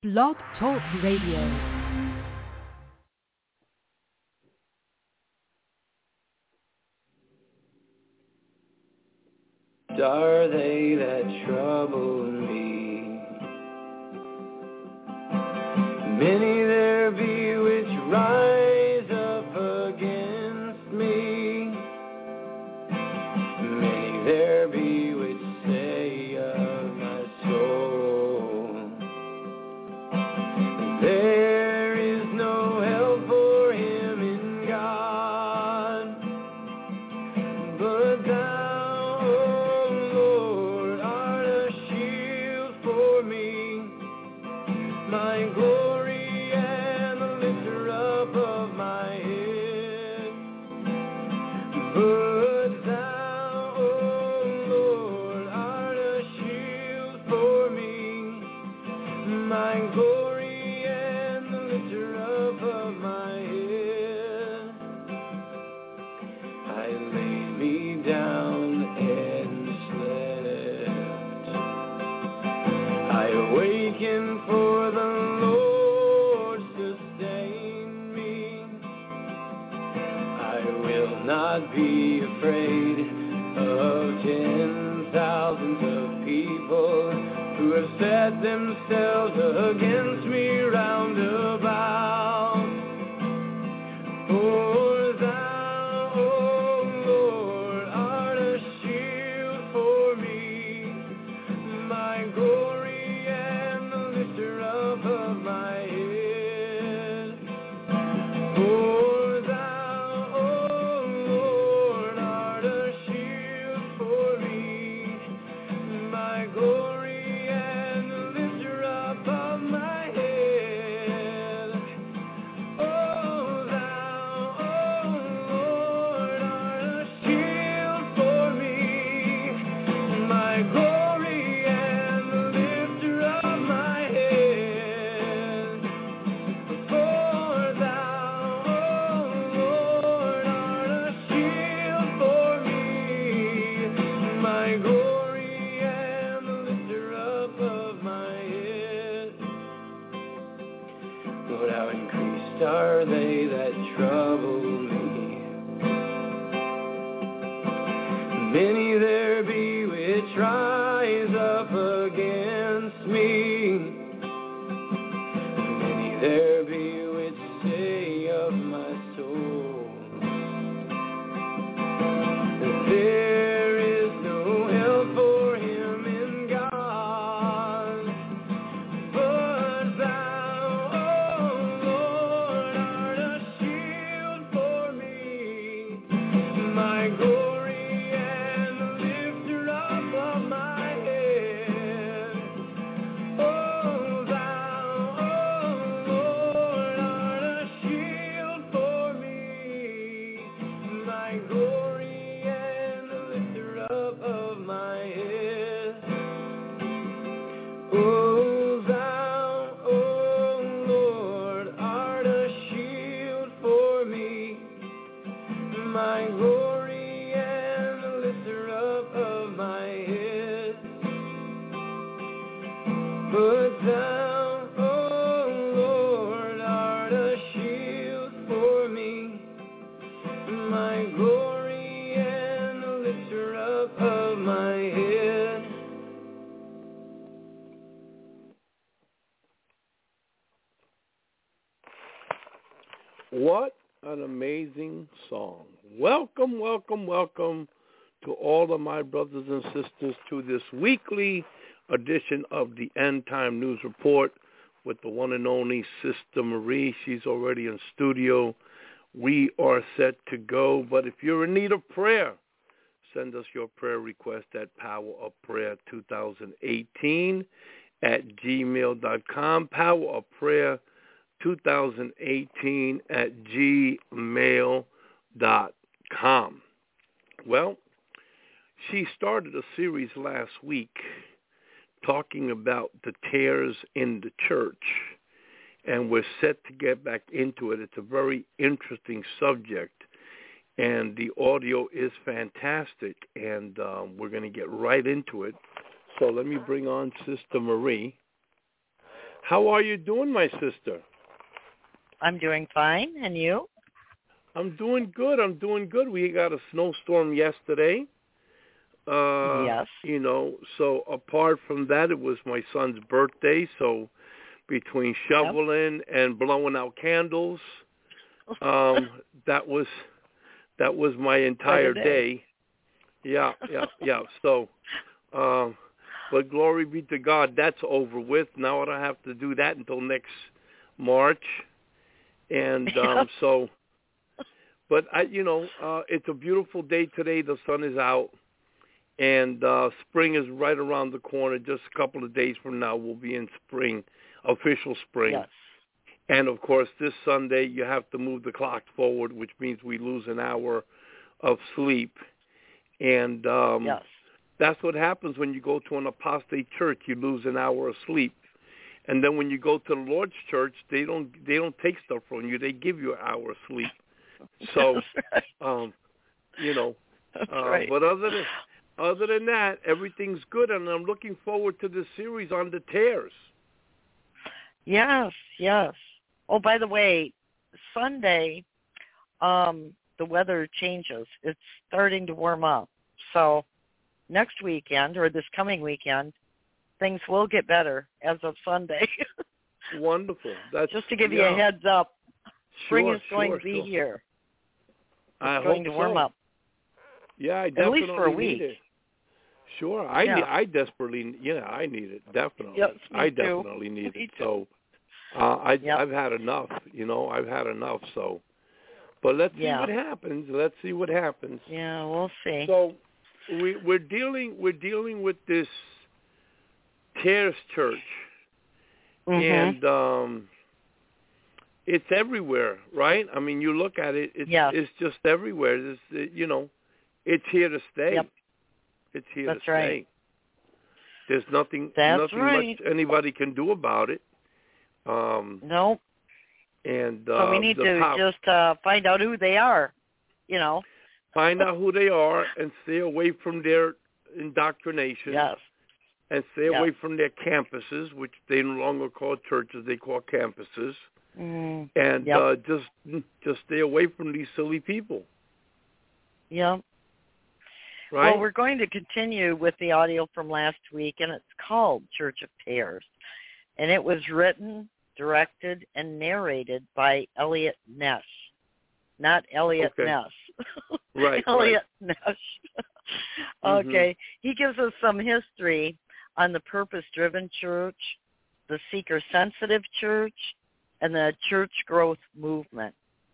Blog Talk Radio. Are they that trouble me? Many there be which rise up against me. Many there be which say of my soul, there is no help for him in God. But thou, O Lord, art a shield for me, my glory and the lifter up of my head. But thou, O Lord, art a shield for me, my glory and the lifter up of my head. I laid me down and slept. I awakened, for the Lord sustained me. I will not be afraid of 10,000s of people who have set themselves against me round about. For thou, O Lord, art a shield for me, my glory and the lifter up of my head. For thou, O Lord, art a shield for me, my glory and the lifter up of my head. Oh, thou, O Lord, art a shield for me, my glory and the lifter of my head. For thou, O Lord, art a shield for me, my glory and the lifter up of my head. Lord, how increased are they that trouble me? Many there be which rise up against me. Many there be which say of my soul, there is no help for him in God. But thou, O Lord, art a shield for me, my glory and the lifter up of my head. Oh, thou, O Lord, art a shield for me, my glory and the lifter up of my head. Oh, thou, O Lord, art a shield for me, my glory and the lifter up of my head. But thou, O Lord, art a shield for me, my glory and the lifter up of my head. What an amazing song. Welcome, welcome, welcome to all of my brothers and sisters to this weekly edition of the End Time News Report with the one and only Sister Marie. She's already in studio. We are set to go, but if you're in need of prayer, send us your prayer request at powerofprayer2018 at gmail.com, powerofprayer2018 at gmail.com. Well, she started a series last week talking about the tares in the church, and we're set to get back into it. It's a very interesting subject, and the audio is fantastic, and we're going to get right into it. So let me bring on Sister Marie. How are you doing, my sister? I'm doing fine, and you? I'm doing good. We got a snowstorm yesterday. Yes. So apart from that, it was my son's birthday. So between shoveling and blowing out candles, that was my entire day. Yeah. So, but glory be to God, that's over with. Now I don't have to do that until next March. And so, but it's a beautiful day today. The sun is out, and spring is right around the corner. Just a couple of days from now, we'll be in spring, official spring. Yes. And of course, this Sunday you have to move the clock forward, which means we lose an hour of sleep. And yes. That's what happens when you go to an apostate church. You lose an hour of sleep. And then when you go to the Lord's church, they don't take stuff from you. They give you an hour of sleep. So, That's right. But other than that, everything's good, and I'm looking forward to this series on the tears. Yes. Oh, by the way, Sunday, the weather changes. It's starting to warm up. So next weekend, or this coming weekend, things will get better as of Sunday. Wonderful. That's just to give you a heads up. Spring is going to be sure. here. It's going to warm up. Yeah, I definitely at least for a week. need it. Sure, I desperately, I need it, definitely. Yes, I too. definitely need Me it. too. So, I've had enough. I've had enough. So, but let's see what happens. Yeah, we'll see. So, we're dealing with this Tears Church, and it's everywhere, right? I mean, you look at it; it's just everywhere. It's here to stay. Yep. It's here That's to stay. right. There's nothing right. much anybody can do about it. Nope. And so we need to just find out who they are. Find out who they are and stay away from their indoctrination. Yes. And stay away from their campuses, which they no longer call churches; they call campuses. Mm. And just stay away from these silly people. Yep. Right? Well, we're going to continue with the audio from last week, and it's called Church of Tears. And it was written, directed, and narrated by Elliot Ness. Not Elliot Ness. Right. Elliot Ness. Okay. He gives us some history on the purpose-driven church, the seeker-sensitive church, and the church growth movement.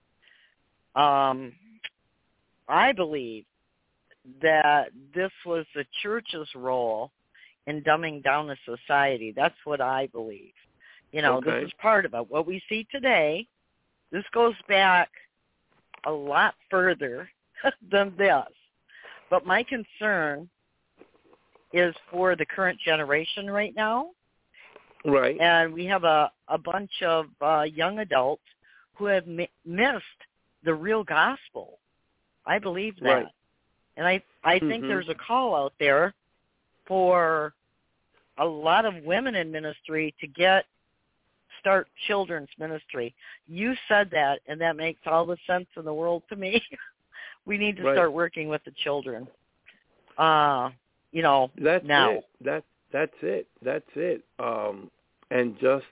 I believe that this was the church's role in dumbing down the society. That's what I believe. This is part of it. What we see today, this goes back a lot further than this. But my concern is for the current generation right now. Right. And we have a bunch of young adults who have missed the real gospel. I believe that. Right. And I think there's a call out there for a lot of women in ministry to start children's ministry. You said that, and that makes all the sense in the world to me. We need to start working with the children. That's now. It. That's it. And just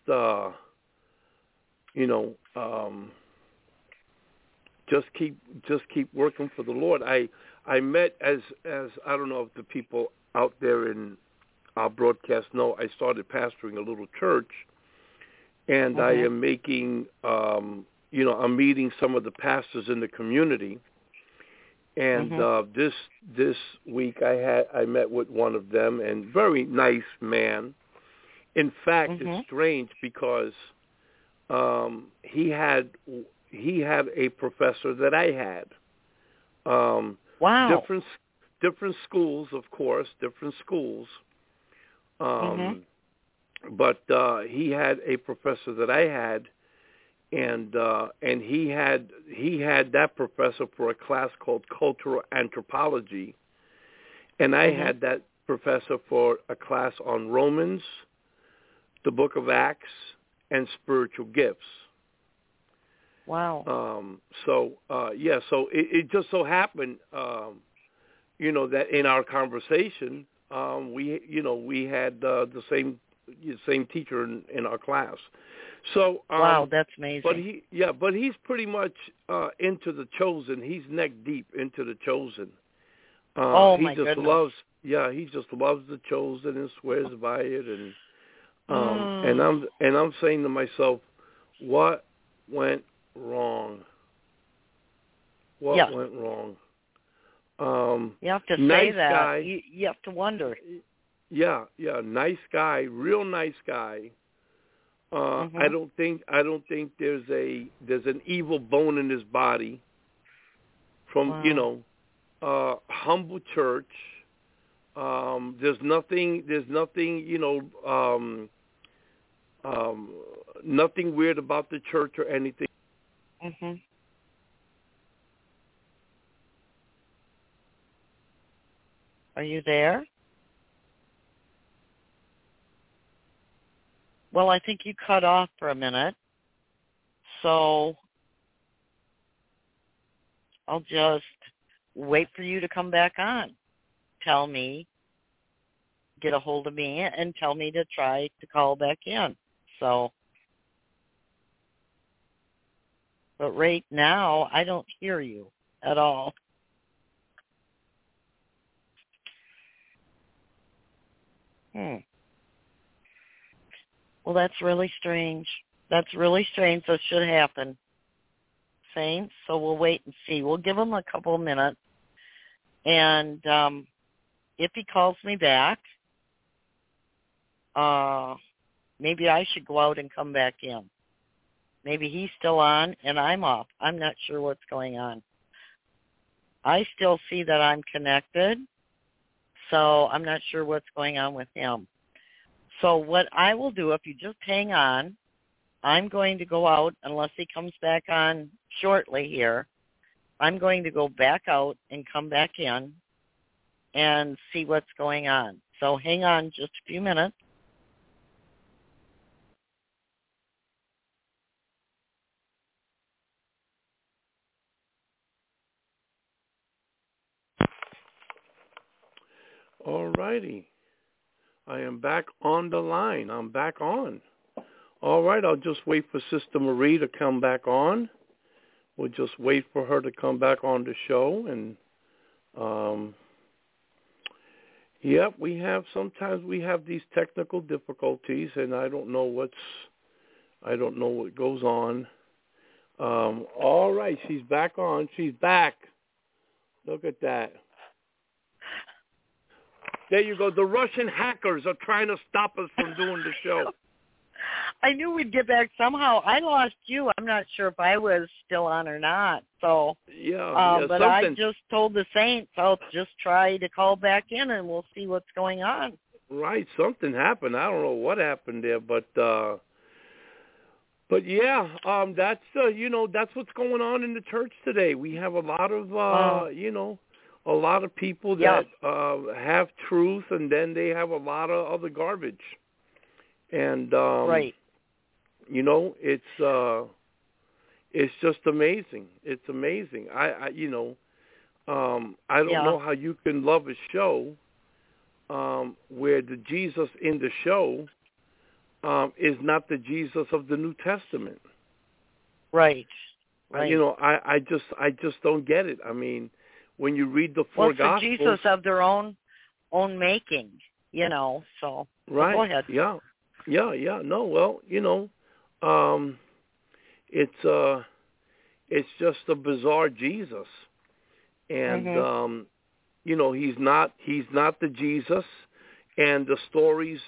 just keep working for the Lord. I met as I don't know if the people out there in our broadcast know, I started pastoring a little church, and I am making I'm meeting some of the pastors in the community. And this week I met with one of them, and very nice man. In fact, it's strange because he had a professor that I had. Wow. Different schools, of course, different schools. But he had a professor that I had, and he had that professor for a class called Cultural Anthropology, and I had that professor for a class on Romans, the Book of Acts, and spiritual gifts. Wow. So it just so happened, that in our conversation, we had the same teacher in our class. So wow, that's amazing. But he's pretty much into the chosen. He's neck deep into the chosen. My goodness. He just loves the chosen and swears by it, and I'm saying to myself, what went wrong? What went wrong? You have to nice say that. Guy. You have to wonder. Yeah, nice guy, real nice guy. I don't think there's an evil bone in his body. From humble church. There's nothing nothing weird about the church or anything. Are you there? Well, I think you cut off for a minute, so I'll just wait for you to come back on. Tell me, get a hold of me, and tell me to try to call back in. So, but right now, I don't hear you at all. Well, that's really strange. That's really strange. That should happen. Saints, so we'll wait and see. We'll give him a couple of minutes. And if he calls me back, maybe I should go out and come back in. Maybe he's still on and I'm off. I'm not sure what's going on. I still see that I'm connected, so I'm not sure what's going on with him. So what I will do, if you just hang on, I'm going to go out, unless he comes back on shortly here. I'm going to go back out and come back in and see what's going on. So hang on just a few minutes. All righty. I am back on the line. I'm back on. All right, I'll just wait for Sister Marie to come back on. We'll just wait for her to come back on the show. And, sometimes we have these technical difficulties, and I don't know what goes on. All right, she's back on. She's back. Look at that. There you go. The Russian hackers are trying to stop us from doing the show. I knew we'd get back somehow. I lost you. I'm not sure if I was still on or not. So, but I just told the Saints I'll just try to call back in and we'll see what's going on. Right, something happened. I don't know what happened there, but that's that's what's going on in the church today. We have a lot of a lot of people that have truth, and then they have a lot of other garbage. And right. It's just amazing. It's amazing. I don't know how you can love a show where the Jesus in the show is not the Jesus of the New Testament. Right. I just don't get it. I mean, when you read the four Gospels, the Jesus of their own making, So right. Go ahead. Yeah. No, well, it's just a bizarre Jesus, and he's not the Jesus, and the stories,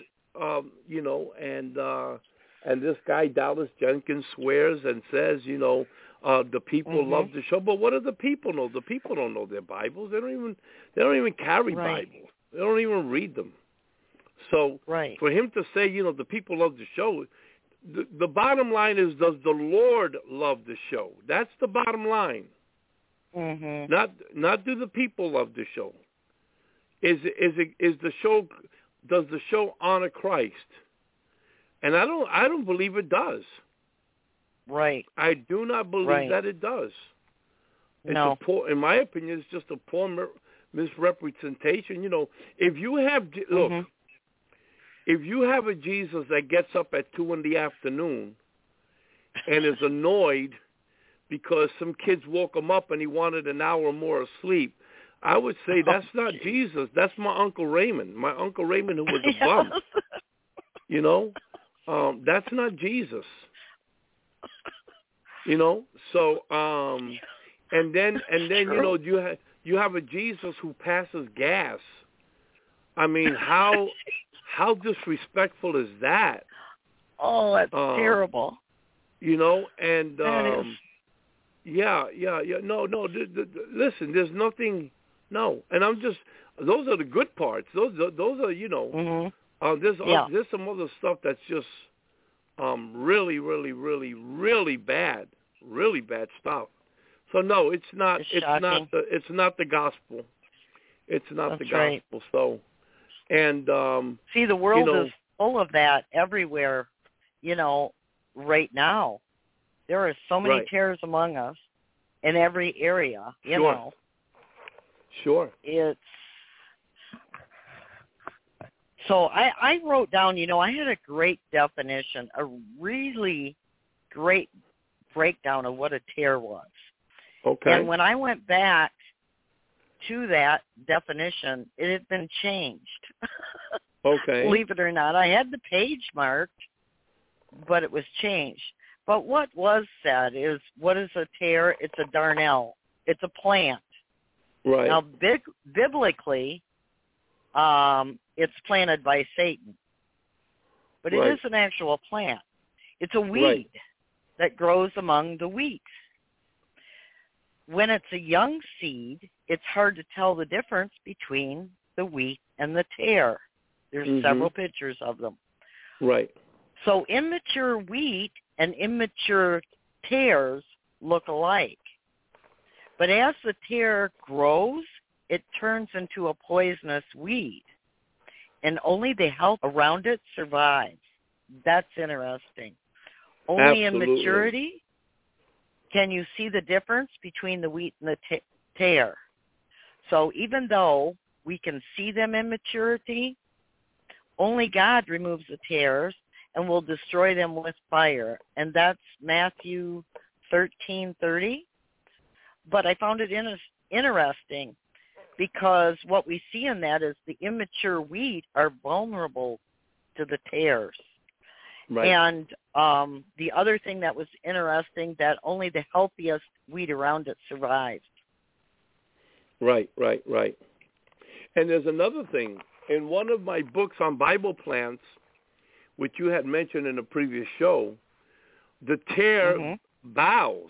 and this guy Dallas Jenkins swears and says, the people love the show, but what do the people know? The people don't know their Bibles. They don't even carry Bibles. They don't even read them. So for him to say, the people love the show, the bottom line is, does the Lord love the show? That's the bottom line. Not do the people love the show. Is the show? Does the show honor Christ? And I don't believe it does. Right. I do not believe that it does. It's in my opinion, it's just a poor misrepresentation. You know, if you have if you have a Jesus that gets up at 2 p.m. and is annoyed because some kids woke him up and he wanted an hour more of sleep, I would say that's not Jesus. That's my Uncle Raymond. My Uncle Raymond, who was a bum. You know, that's not Jesus. You know, so and then you know you have a Jesus who passes gas. I mean, how disrespectful is that? Oh, that's terrible. You know, and that is. Yeah. No. Listen, there's nothing. No, and I'm just. Those are the good parts. Those are you know. There's some other stuff that's just really bad. Really bad stuff. So no, it's not. It's not the gospel. It's not the gospel. Right. So, and see, the world is full of that everywhere. You know, right now, there are so many tares among us in every area. You know. Sure. It's so I wrote down. You know, I had a great definition, a really great breakdown of what a tare was. Okay. And when I went back to that definition, it had been changed. Okay. Believe it or not, I had the page marked, but it was changed. But what was said is, what is a tare? It's a darnel. It's a plant. Right. Now, biblically, it's planted by Satan. But it is an actual plant. It's a weed that grows among the wheat. When it's a young seed, it's hard to tell the difference between the wheat and the tare. There's several pictures of them. Right. So immature wheat and immature tares look alike. But as the tare grows, it turns into a poisonous weed. And only the health around it survives. That's interesting. Only in maturity can you see the difference between the wheat and the tare. So even though we can see them in maturity, only God removes the tares and will destroy them with fire. And that's Matthew 13:30. But I found it interesting because what we see in that is the immature wheat are vulnerable to the tares. Right. And the other thing that was interesting, that only the healthiest wheat around it survives. Right. And there's another thing. In one of my books on Bible plants, which you had mentioned in a previous show, the tare bows.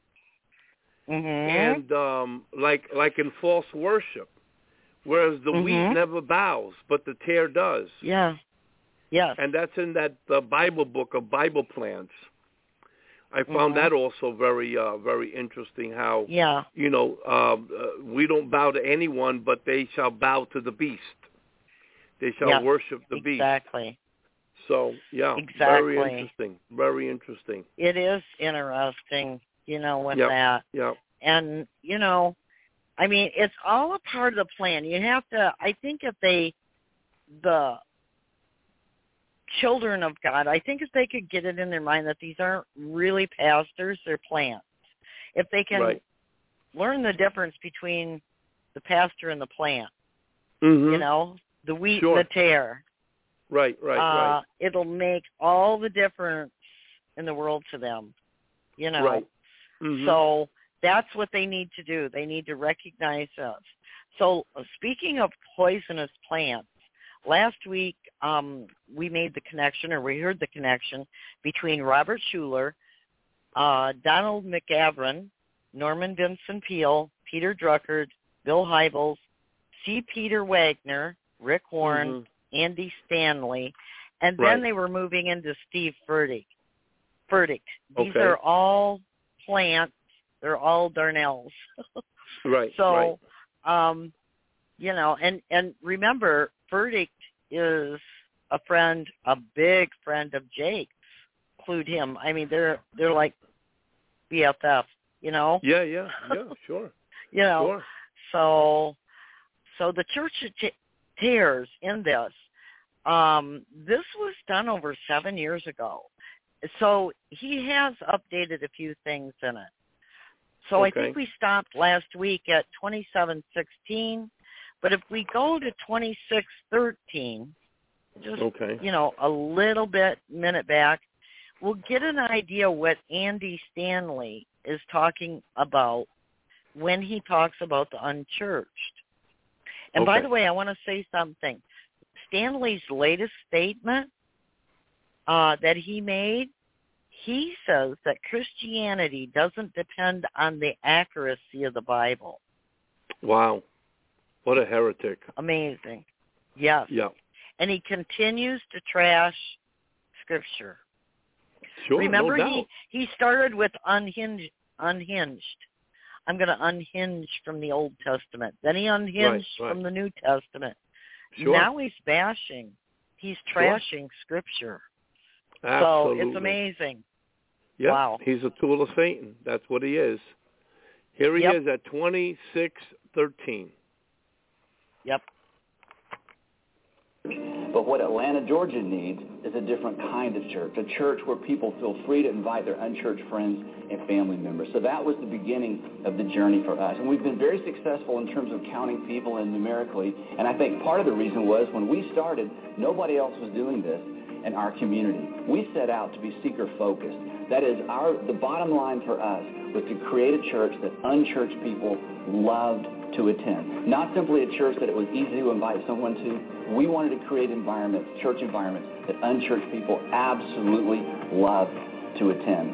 And like in false worship, whereas the wheat never bows, but the tare does. Yeah. Yes. And that's in that Bible book of Bible plants. I found that also very interesting. How you know we don't bow to anyone, but they shall bow to the beast. They shall worship the beast. Exactly. So very interesting. Very interesting. It is interesting, you know, with that. Yeah. And you know, I mean, it's all a part of the plan. You have to. I think if the children of God, I think if they could get it in their mind that these aren't really pastors, they're plants. If they can learn the difference between the pastor and the plant, you know, the wheat and the tare. Right. It'll make all the difference in the world to them, you know. Right. So that's what they need to do. They need to recognize us. So speaking of poisonous plants, last week we made the connection, or we heard the connection, between Robert Schuller, Donald McGavran, Norman Vincent Peale, Peter Drucker, Bill Hybels, C. Peter Wagner, Rick Warren, Andy Stanley, and then they were moving into Steve Furtick. These are all plants. They're all darnels. So, you know, and remember, Furtick is a big friend of Jake's, include him. I mean, they're like BFF, you know? Yeah, sure. You know, sure. So the Church of Tares in this was done over 7 years ago. So he has updated a few things in it. So I think we stopped last week at 27:16, but if we go to 26:13, just, you know, a little minute back, we'll get an idea what Andy Stanley is talking about when he talks about the unchurched. And by the way, I want to say something. Stanley's latest statement that he made, he says that Christianity doesn't depend on the accuracy of the Bible. Wow. What a heretic. Amazing. Yes. Yeah. And he continues to trash Scripture. Sure, remember, no doubt. he started with unhinged. I'm going to unhinge from the Old Testament. Then he unhinged from the New Testament. Sure. Now he's bashing. He's trashing Scripture. Absolutely. So it's amazing. Yep. Wow. He's a tool of Satan. That's what he is. Here he is at 26:13. Yep. But what Atlanta, Georgia needs is a different kind of church, a church where people feel free to invite their unchurched friends and family members. So that was the beginning of the journey for us. And we've been very successful in terms of counting people and numerically. And I think part of the reason was when we started, nobody else was doing this in our community. We set out to be seeker-focused. That is, the bottom line for us was to create a church that unchurched people loved to attend. Not simply a church that it was easy to invite someone to. We wanted to create environments, church environments, that unchurched people absolutely love to attend.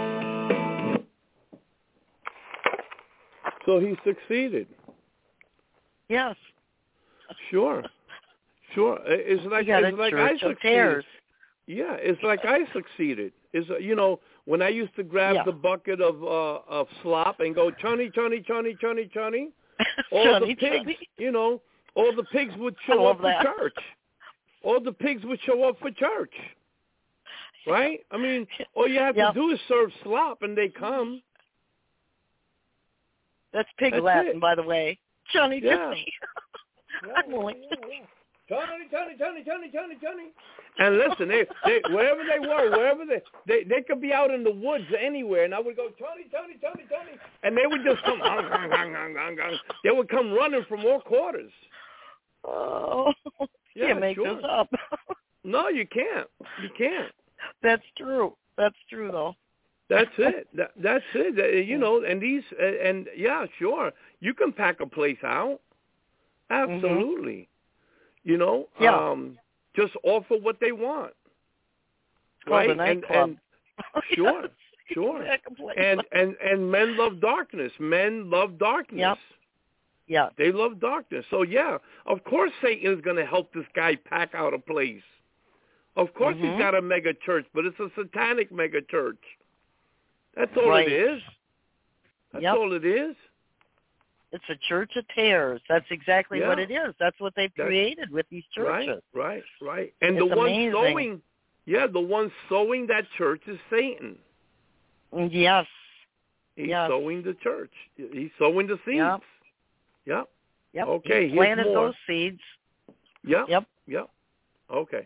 So he succeeded. Yes. Sure. It's like I succeeded. Yeah, it's like I succeeded. It's when I used to grab the bucket of slop and go chunny, all the pigs, all the pigs would show up for church. All the pigs would show up for church. Right? I mean, all you have to do is serve slop and they come. That's pig Latin, by the way. Johnny. I'm only... Johnny. And listen, they wherever they were, they could be out in the woods anywhere, and I would go, Johnny, and they would just come, they would come running from all quarters. Oh, you can't make this up. No, you can't. You can't. That's true. That's true, though. That's it. That's it. And these, and yeah, sure, you can pack a place out. Absolutely. Just offer what they want. Right? And sure. and men love darkness. Men love darkness. Yep. Yeah. They love darkness. So yeah, of course Satan is going to help this guy pack out a place. Of course he's got a mega church, but it's a satanic mega church. That's all it is. That's all it is. It's a church of tares. That's exactly what it is. That's what they've created with these churches. Right. And it's the one amazing. the one sowing that church is Satan. Yes. He's sowing the church. He's sowing the seeds. Yep. Okay. He planted those seeds. Yep. Okay.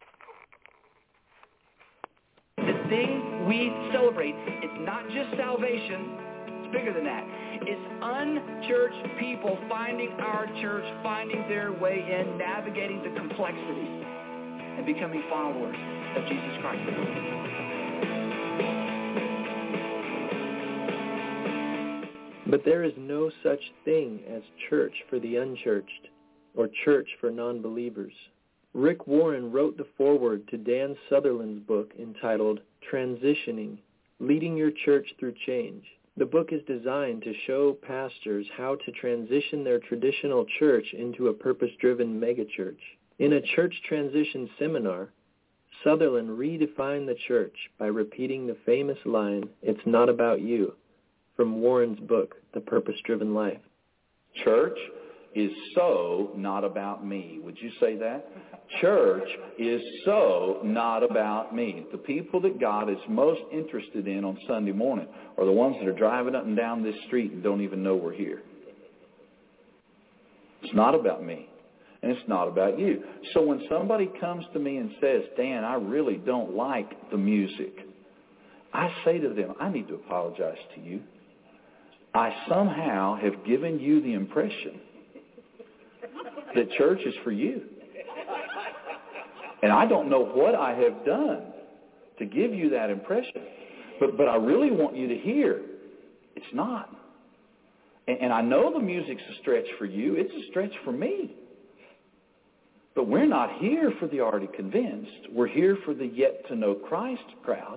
The thing we celebrate is not just salvation. It's bigger than that. It's unchurched people finding our church, finding their way in, navigating the complexities, and becoming followers of Jesus Christ. But there is no such thing as church for the unchurched, or church for non-believers. Rick Warren wrote the foreword to Dan Sutherland's book entitled Transitioning, Leading Your Church Through Change. The book is designed to show pastors how to transition their traditional church into a purpose-driven megachurch. In a church transition seminar, Sutherland redefined the church by repeating the famous line, "It's not about you," from Warren's book, The Purpose-Driven Life. Church is so not about me. Would you say that? Church is so not about me. The people that God is most interested in on Sunday morning are the ones that are driving up and down this street and don't even know we're here. It's not about me, and it's not about you. So when somebody comes to me and says, Dan, I really don't like the music, I say to them, I need to apologize to you. I somehow have given you the impression that church is for you. And I don't know what I have done to give you that impression. But I really want you to hear it's not. And I know the music's a stretch for you. It's a stretch for me. But we're not here for the already convinced. We're here for the yet to know Christ crowd.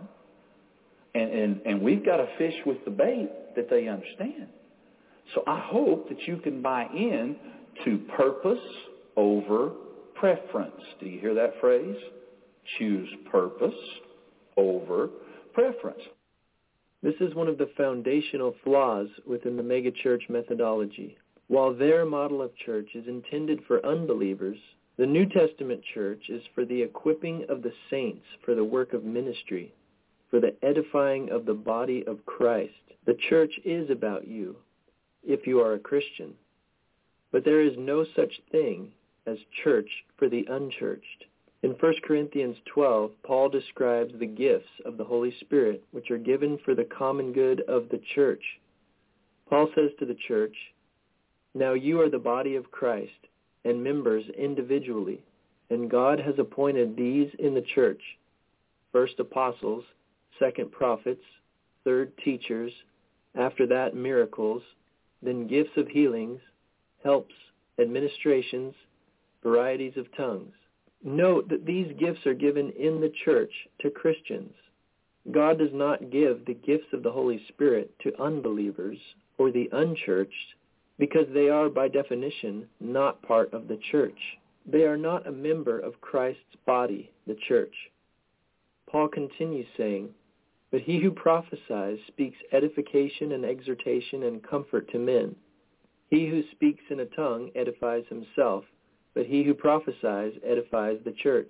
And we've got to fish with the bait that they understand. So I hope that you can buy in to purpose over preference. Do you hear that phrase? Choose purpose over preference. This is one of the foundational flaws within the megachurch methodology. While their model of church is intended for unbelievers, the New Testament church is for the equipping of the saints for the work of ministry, for the edifying of the body of Christ. The church is about you, if you are a Christian. But there is no such thing as church for the unchurched. In 1 Corinthians 12, Paul describes the gifts of the Holy Spirit, which are given for the common good of the church. Paul says to the church, now you are the body of Christ, and members individually, and God has appointed these in the church, first apostles, second prophets, third teachers, after that miracles, then gifts of healings, helps, administrations, varieties of tongues. Note that these gifts are given in the church to Christians. God does not give the gifts of the Holy Spirit to unbelievers or the unchurched because they are by definition not part of the church. They are not a member of Christ's body, the church. Paul continues saying, but he who prophesies speaks edification and exhortation and comfort to men. He who speaks in a tongue edifies himself, but he who prophesies edifies the church.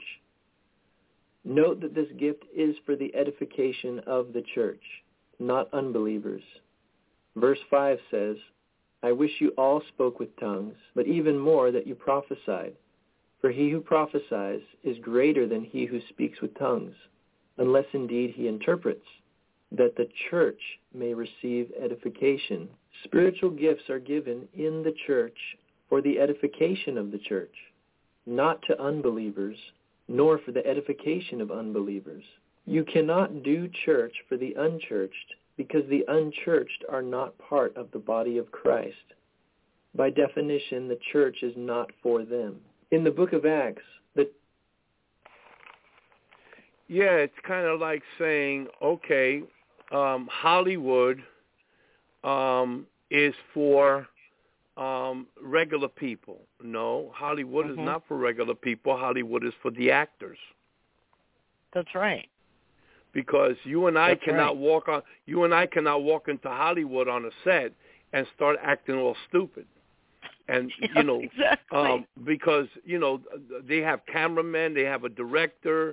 Note that this gift is for the edification of the church, not unbelievers. Verse 5 says, I wish you all spoke with tongues, but even more that you prophesied. For he who prophesies is greater than he who speaks with tongues, unless indeed he interprets, that the church may receive edification. Spiritual gifts are given in the church for the edification of the church, not to unbelievers, nor for the edification of unbelievers. You cannot do church for the unchurched because the unchurched are not part of the body of Christ. By definition, the church is not for them. In the book of Acts, it's kind of like saying, okay, Hollywood is for regular people. No, Hollywood is not for regular people. Hollywood is for the actors. That's right. Because you and I cannot walk into Hollywood on a set and start acting all stupid. And exactly. Because they have cameramen, they have a director,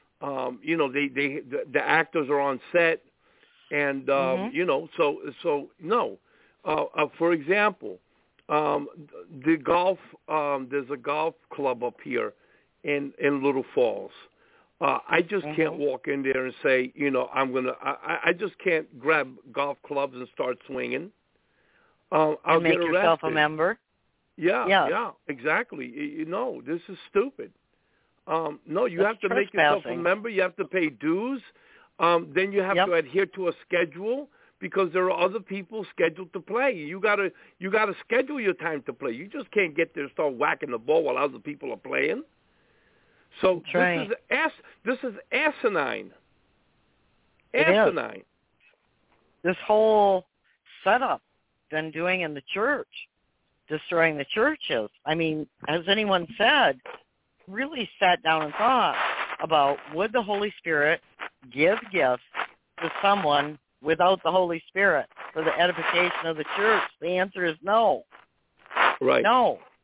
the actors are on set, and so no. For example, the golf there's a golf club up here in Little Falls. I just can't walk in there and say, I just can't grab golf clubs and start swinging. I'll make get arrested. Yourself a member. Yeah, exactly. This is stupid. No, you have to make yourself a member. You have to pay dues. Then you have to adhere to a schedule because there are other people scheduled to play. You gotta schedule your time to play. You just can't get there and start whacking the ball while other people are playing. So this is asinine. Asinine. This whole setup been doing in the church, destroying the churches. I mean, has anyone really sat down and thought about, would the Holy Spirit give gifts to someone without the Holy Spirit for the edification of the church? The answer is no. Right. No.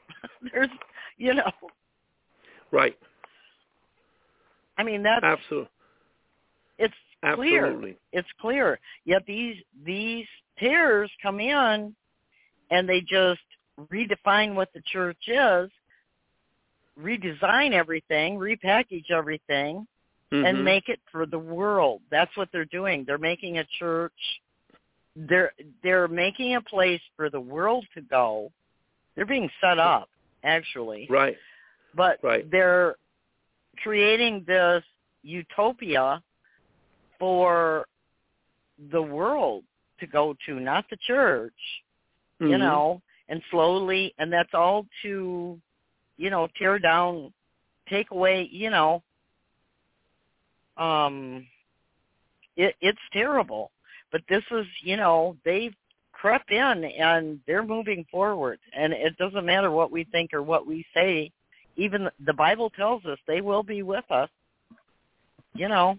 There's, Right. I mean, that's absolutely. It's clear. Absolutely. It's clear. Yet these tares come in, and they just redefine what the church is, redesign everything, repackage everything, and make it for the world. That's what they're doing. They're making a church. They're making a place for the world to go. They're being set up, actually. Right. But they're creating this utopia for the world to go to, not the church, and slowly, and that's all to, tear down, take away, it's terrible. But this is, they've crept in and they're moving forward. And it doesn't matter what we think or what we say. Even the Bible tells us they will be with us, Yeah.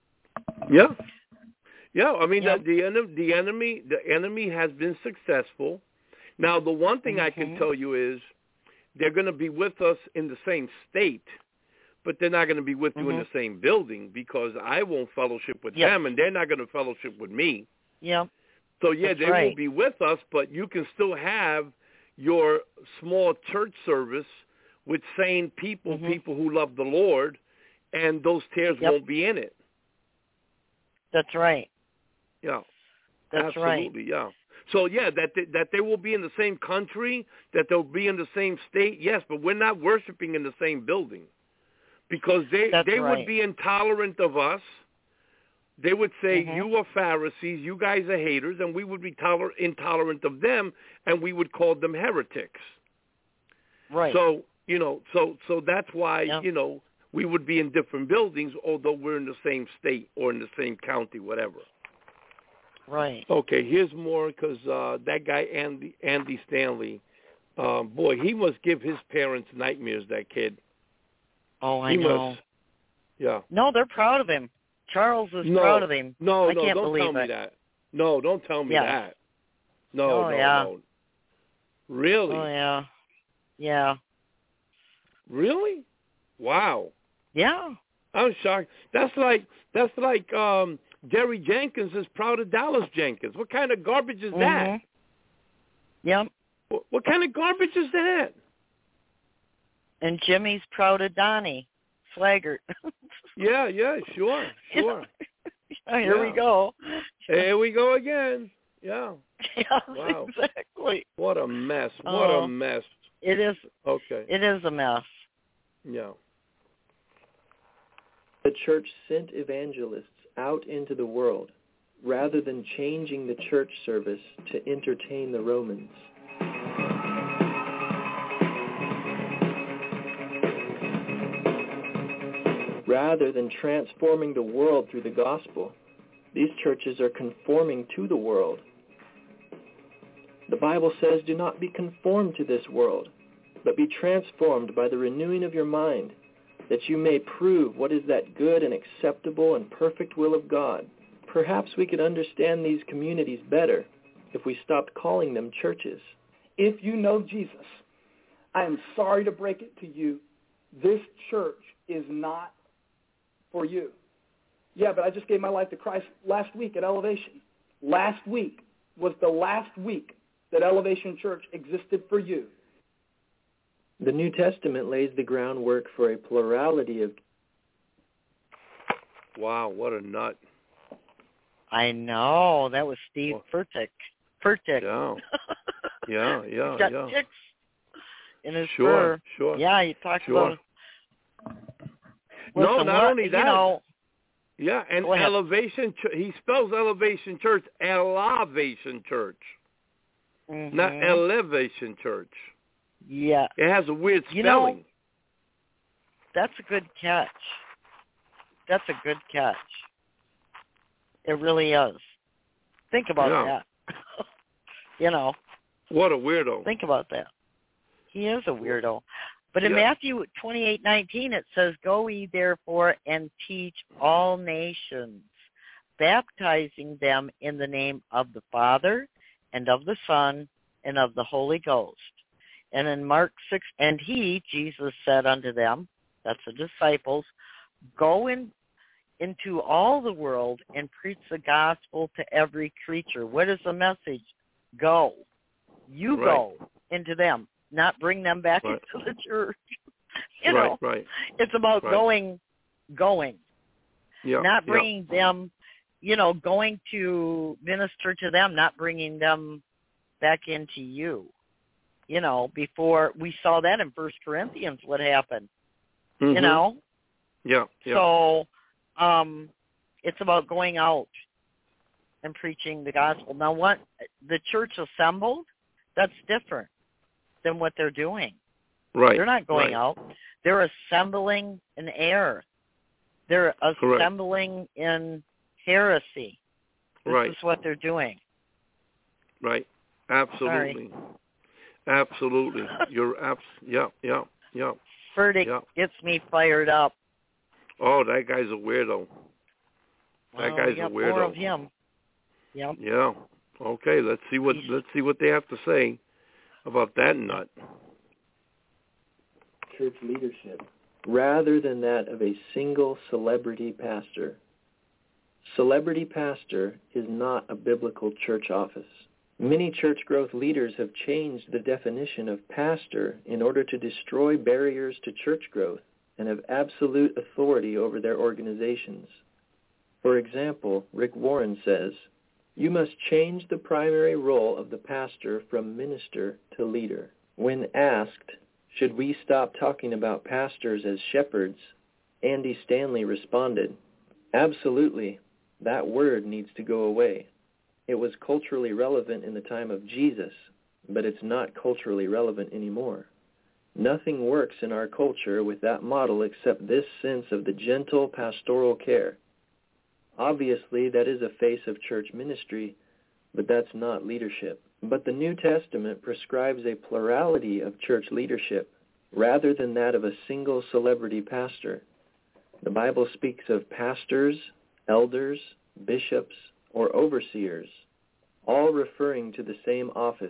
Yeah, I mean, the enemy has been successful. Now, the one thing I can tell you is they're going to be with us in the same state, but they're not going to be with you in the same building, because I won't fellowship with them, and they're not going to fellowship with me. Yeah. So, they will be with us, but you can still have your small church service with sane people, people who love the Lord, and those tares won't be in it. That's right. Yeah. That's absolutely, yeah. So, that they will be in the same country, that they'll be in the same state, yes, but we're not worshiping in the same building, because they would be intolerant of us. They would say, you are Pharisees, you guys are haters, and we would be intolerant of them, and we would call them heretics. Right. So, so that's why, we would be in different buildings, although we're in the same state or in the same county, whatever. Right. Okay, here's more, because that guy, Andy Stanley, boy, he must give his parents nightmares, that kid. Oh, I know. Must, yeah. No, they're proud of him. Charles is proud of him. I can't don't believe tell me that. No, don't tell me that. No, no. Really? Oh, yeah. Yeah. Really? Wow. Yeah. I'm shocked. That's like Jerry Jenkins is proud of Dallas Jenkins. What kind of garbage is that? Yep. What kind of garbage is that? And Jimmy's proud of Donnie Slaggert. Yeah, sure. Here we go. Here we go again. Yeah. Yeah, wow. Exactly. What a mess. What a mess. It is. Okay. It is a mess. Yeah. The church sent evangelists out into the world rather than changing the church service to entertain the Romans. Rather than transforming the world through the gospel, these churches are conforming to the world. The Bible says, do not be conformed to this world, but be transformed by the renewing of your mind, that you may prove what is that good and acceptable and perfect will of God. Perhaps we could understand these communities better if we stopped calling them churches. If you know Jesus, I am sorry to break it to you, this church is not for you. Yeah, but I just gave my life to Christ last week at Elevation. Last week was the last week that Elevation Church existed for you. The New Testament lays the groundwork for a plurality of... Wow, what a nut. I know. That was Steve Furtick. Yeah. He's got ticks in his fur. Sure. Yeah, he talks about... Listen, no, not only that. You know, yeah, and Elevation, he spells Elevation Church, Elevation Church, not Elevation Church. Yeah. It has a weird spelling. You know, that's a good catch. That's a good catch. It really is. Think about that. You know. What a weirdo. Think about that. He is a weirdo. But in Matthew 28:19, it says, "Go ye therefore and teach all nations, baptizing them in the name of the Father and of the Son and of the Holy Ghost, And in Mark 6, and he, Jesus, said unto them, that's the disciples, go into all the world and preach the gospel to every creature. What is the message? Go. You go into them, not bring them back into the church. You know, it's about going, not bringing them, you know, going to minister to them, not bringing them back into you. You know, before we saw that in 1 Corinthians, what happened, you know? So it's about going out and preaching the gospel. Now, what the church assembled, that's different than what they're doing. They're not going out. They're assembling in error. They're assembling in heresy. This is what they're doing. Absolutely. Absolutely. You're Furtick gets me fired up. Oh, that guy's a weirdo. That guy's a weirdo. More of him. Yep. Yeah. Okay, let's see what they have to say about that nut. Church leadership, rather than that of a single celebrity pastor. Celebrity pastor is not a biblical church office. Many church growth leaders have changed the definition of pastor in order to destroy barriers to church growth and have absolute authority over their organizations. For example, Rick Warren says, you must change the primary role of the pastor from minister to leader. When asked, should we stop talking about pastors as shepherds, Andy Stanley responded, absolutely, that word needs to go away. It was culturally relevant in the time of Jesus, but it's not culturally relevant anymore. Nothing works in our culture with that model except this sense of the gentle pastoral care. Obviously, that is a face of church ministry, but that's not leadership. But the New Testament prescribes a plurality of church leadership rather than that of a single celebrity pastor. The Bible speaks of pastors, elders, bishops, or overseers, all referring to the same office.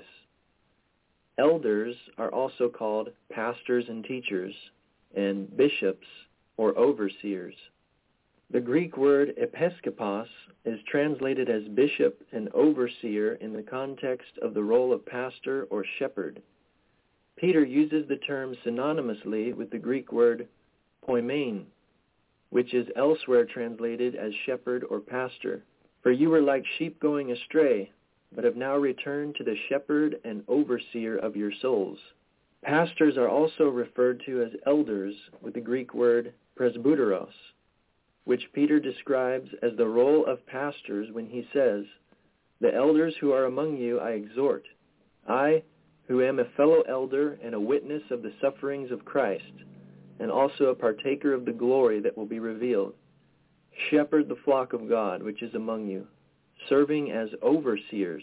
Elders are also called pastors and teachers, and bishops or overseers. The Greek word episkopos is translated as bishop and overseer in the context of the role of pastor or shepherd. Peter uses the term synonymously with the Greek word poimen, which is elsewhere translated as shepherd or pastor. For you were like sheep going astray, but have now returned to the shepherd and overseer of your souls. Pastors are also referred to as elders with the Greek word presbyteros, which Peter describes as the role of pastors when he says, the elders who are among you I exhort, I, who am a fellow elder and a witness of the sufferings of Christ, and also a partaker of the glory that will be revealed. Shepherd the flock of God which is among you, serving as overseers.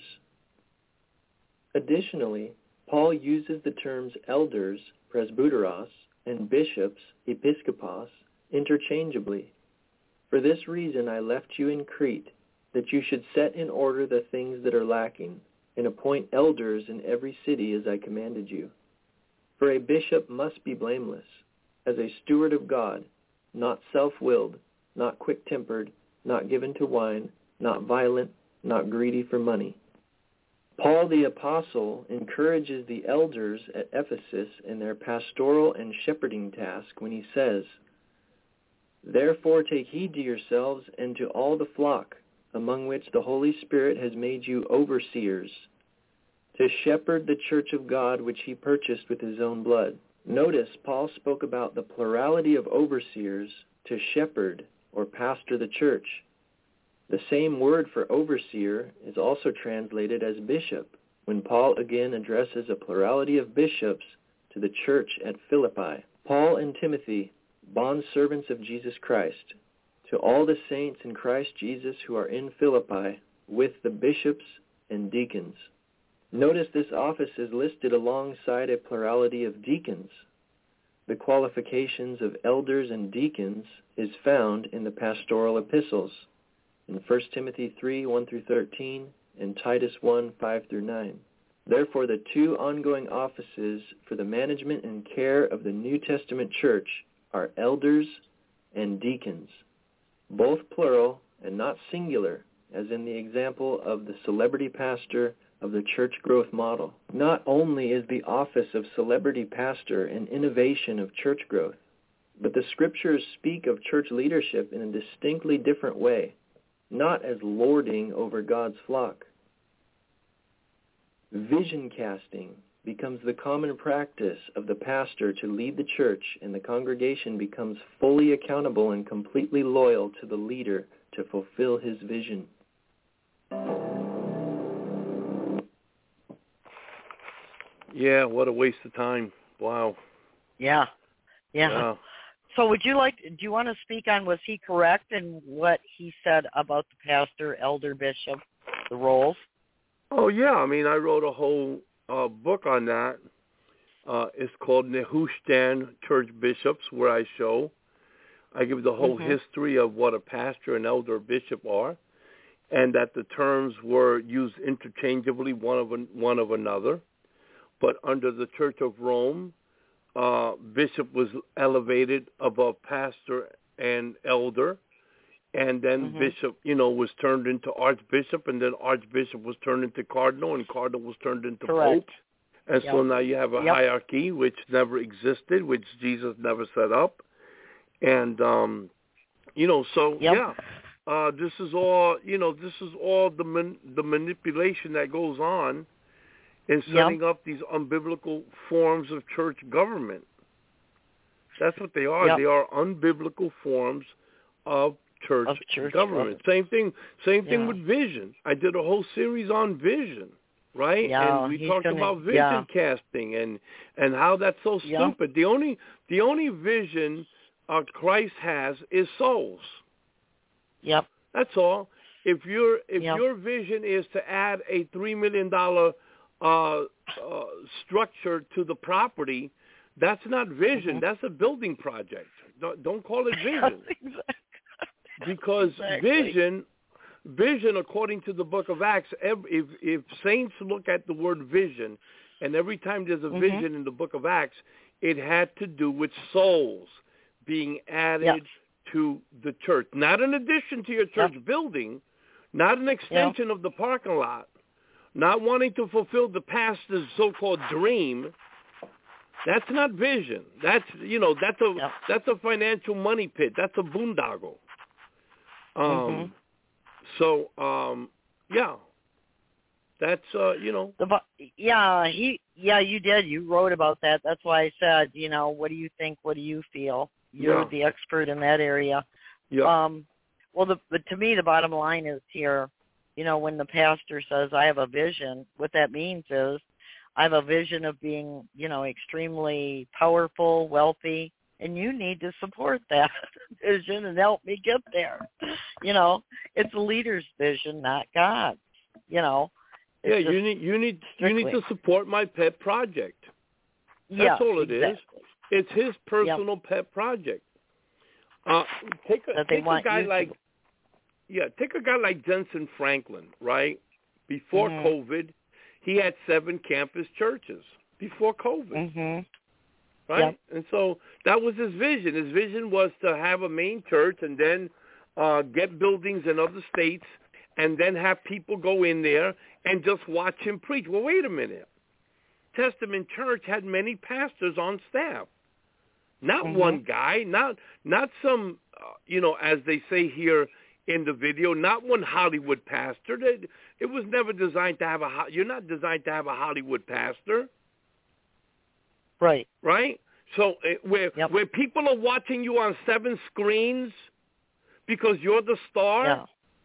Additionally, Paul uses the terms elders, presbyteros, and bishops, episkopos, interchangeably. For this reason I left you in Crete, that you should set in order the things that are lacking, and appoint elders in every city as I commanded you. For a bishop must be blameless, as a steward of God, not self-willed, not quick-tempered, not given to wine, not violent, not greedy for money. Paul the Apostle encourages the elders at Ephesus in their pastoral and shepherding task when he says, therefore take heed to yourselves and to all the flock, among which the Holy Spirit has made you overseers, to shepherd the church of God which he purchased with his own blood. Notice Paul spoke about the plurality of overseers to shepherd or pastor the church. The same word for overseer is also translated as bishop when Paul again addresses a plurality of bishops to the church at Philippi. Paul and Timothy, bondservants of Jesus Christ, to all the saints in Christ Jesus who are in Philippi, with the bishops and deacons. Notice this office is listed alongside a plurality of deacons. The qualifications of elders and deacons is found in the pastoral epistles, in 1 Timothy 3, 1 through 13, and Titus 1, 5 through 9. Therefore, the two ongoing offices for the management and care of the New Testament church are elders and deacons, both plural and not singular, as in the example of the celebrity pastor of the church growth model. Not only is the office of celebrity pastor an innovation of church growth, but the scriptures speak of church leadership in a distinctly different way, not as lording over God's flock. Vision casting becomes the common practice of the pastor to lead the church, and the congregation becomes fully accountable and completely loyal to the leader to fulfill his vision. Yeah, what a waste of time. Wow. Yeah. So do you want to speak on, was he correct in what he said about the pastor, elder, bishop, the roles? Oh, yeah. I mean, I wrote a whole book on that. It's called Nehushtan Church Bishops, where I give the whole history of what a pastor, an elder, or bishop are, and that the terms were used interchangeably one of another. But under the Church of Rome, bishop was elevated above pastor and elder, and then bishop, was turned into archbishop, and then archbishop was turned into cardinal, and cardinal was turned into pope. And so now you have a hierarchy which never existed, which Jesus never set up. And, this is all, the manipulation that goes on in setting up these unbiblical forms of church government. That's what they are. They are unbiblical forms of church government. Same thing with vision. I did a whole series on vision, right? Yeah, and we talked about vision casting and how that's so stupid. The only vision Christ has is souls. Yep. That's all. If your vision is to add a $3 million structure to the property, that's not vision. That's a building project. Don't call it vision. Because vision, according to the book of Acts, if saints look at the word vision, and every time there's a vision in the book of Acts, it had to do with souls being added to the church. Not in addition to your church building, not an extension of the parking lot, not wanting to fulfill the pastor's so-called dream. That's not vision. That's that's a financial money pit. That's a boondoggle. That's you did. You wrote about that. That's why I said, what do you think? What do you feel? You're the expert in that area. Yeah. To me, the bottom line is here, when the pastor says, I have a vision, what that means is I have a vision of being, extremely powerful, wealthy, and you need to support that vision and help me get there. It's a leader's vision, not God's. You need to support my pet project. That's all it is. It's his personal pet project. Take a guy like Jensen Franklin, right? Before COVID, he had 7 campus churches before COVID. Right? Yep. And so that was his vision. His vision was to have a main church and then get buildings in other states and then have people go in there and just watch him preach. Well, wait a minute. Testament Church had many pastors on staff. Not one guy, not some, as they say here in the video, not one Hollywood pastor. It was never designed to have you're not designed to have a Hollywood pastor. Right. Right? So where people are watching you on 7 screens because you're the star,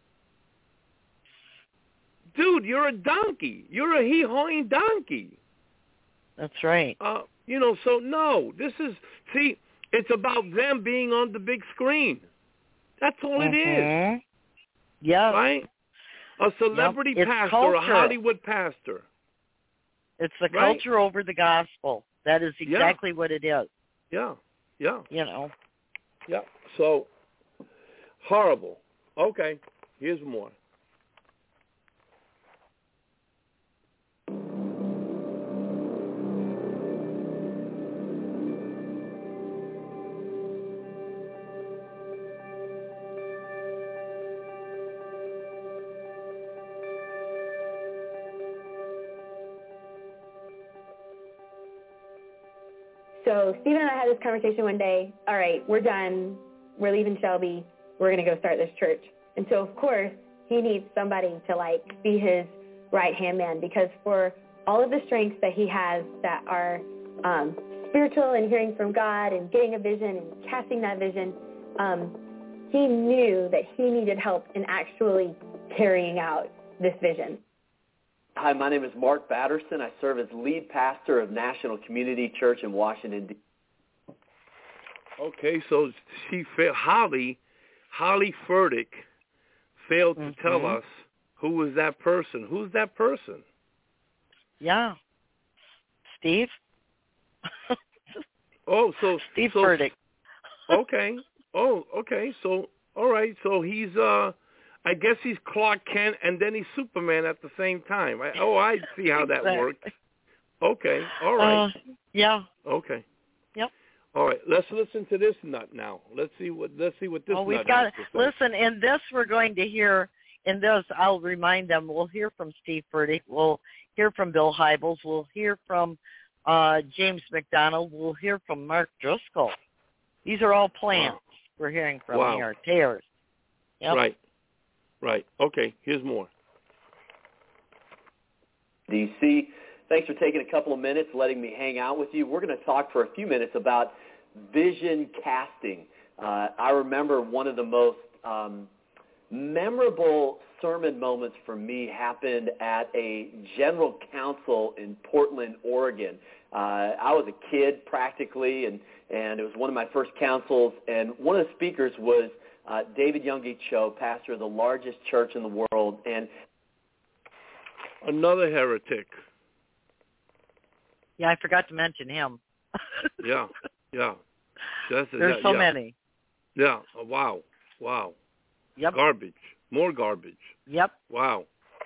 dude, you're a donkey. You're a hee-hawing donkey. That's right. So no, it's about them being on the big screen. That's all it is. Yeah. Right? A celebrity pastor, a Hollywood pastor. It's the culture over the gospel. That is exactly what it is. Yeah. Yeah. Yeah. So, horrible. Okay, here's more. So Stephen and I had this conversation one day. All right, we're done. We're leaving Shelby. We're going to go start this church. And so, of course, he needs somebody to, like, be his right-hand man, because for all of the strengths that he has that are spiritual and hearing from God and getting a vision and casting that vision, he knew that he needed help in actually carrying out this vision. Hi, my name is Mark Batterson. I serve as lead pastor of National Community Church in Washington, D.C. Okay, so she failed. Holly Furtick failed to tell us who was that person. Who's that person? Yeah. Steve? Steve Furtick. Okay. Oh, okay. So, all right. So he's, I guess he's Clark Kent and then he's Superman at the same time. I see how that works. Okay. All right. Yeah. Okay. Yep. All right. Let's listen to this nut now. Let's see what this we've nut got has to say. Listen, in this we're going to hear. In this, I'll remind them. We'll hear from Steve Furtick. We'll hear from Bill Hybels. We'll hear from James McDonald. We'll hear from Mark Driscoll. These are all plants we're hearing from here. Tears. Yep. Right. Okay, here's more. D.C., thanks for taking a couple of minutes, letting me hang out with you. We're going to talk for a few minutes about vision casting. I remember one of the most memorable sermon moments for me happened at a general council in Portland, Oregon. I was a kid practically, and it was one of my first councils, and one of the speakers was David Yonggi Cho, pastor of the largest church in the world. And another heretic. Yeah, I forgot to mention him. Yeah. There's so many. Yeah, wow. Yep. Garbage. More garbage. Yep. Wow.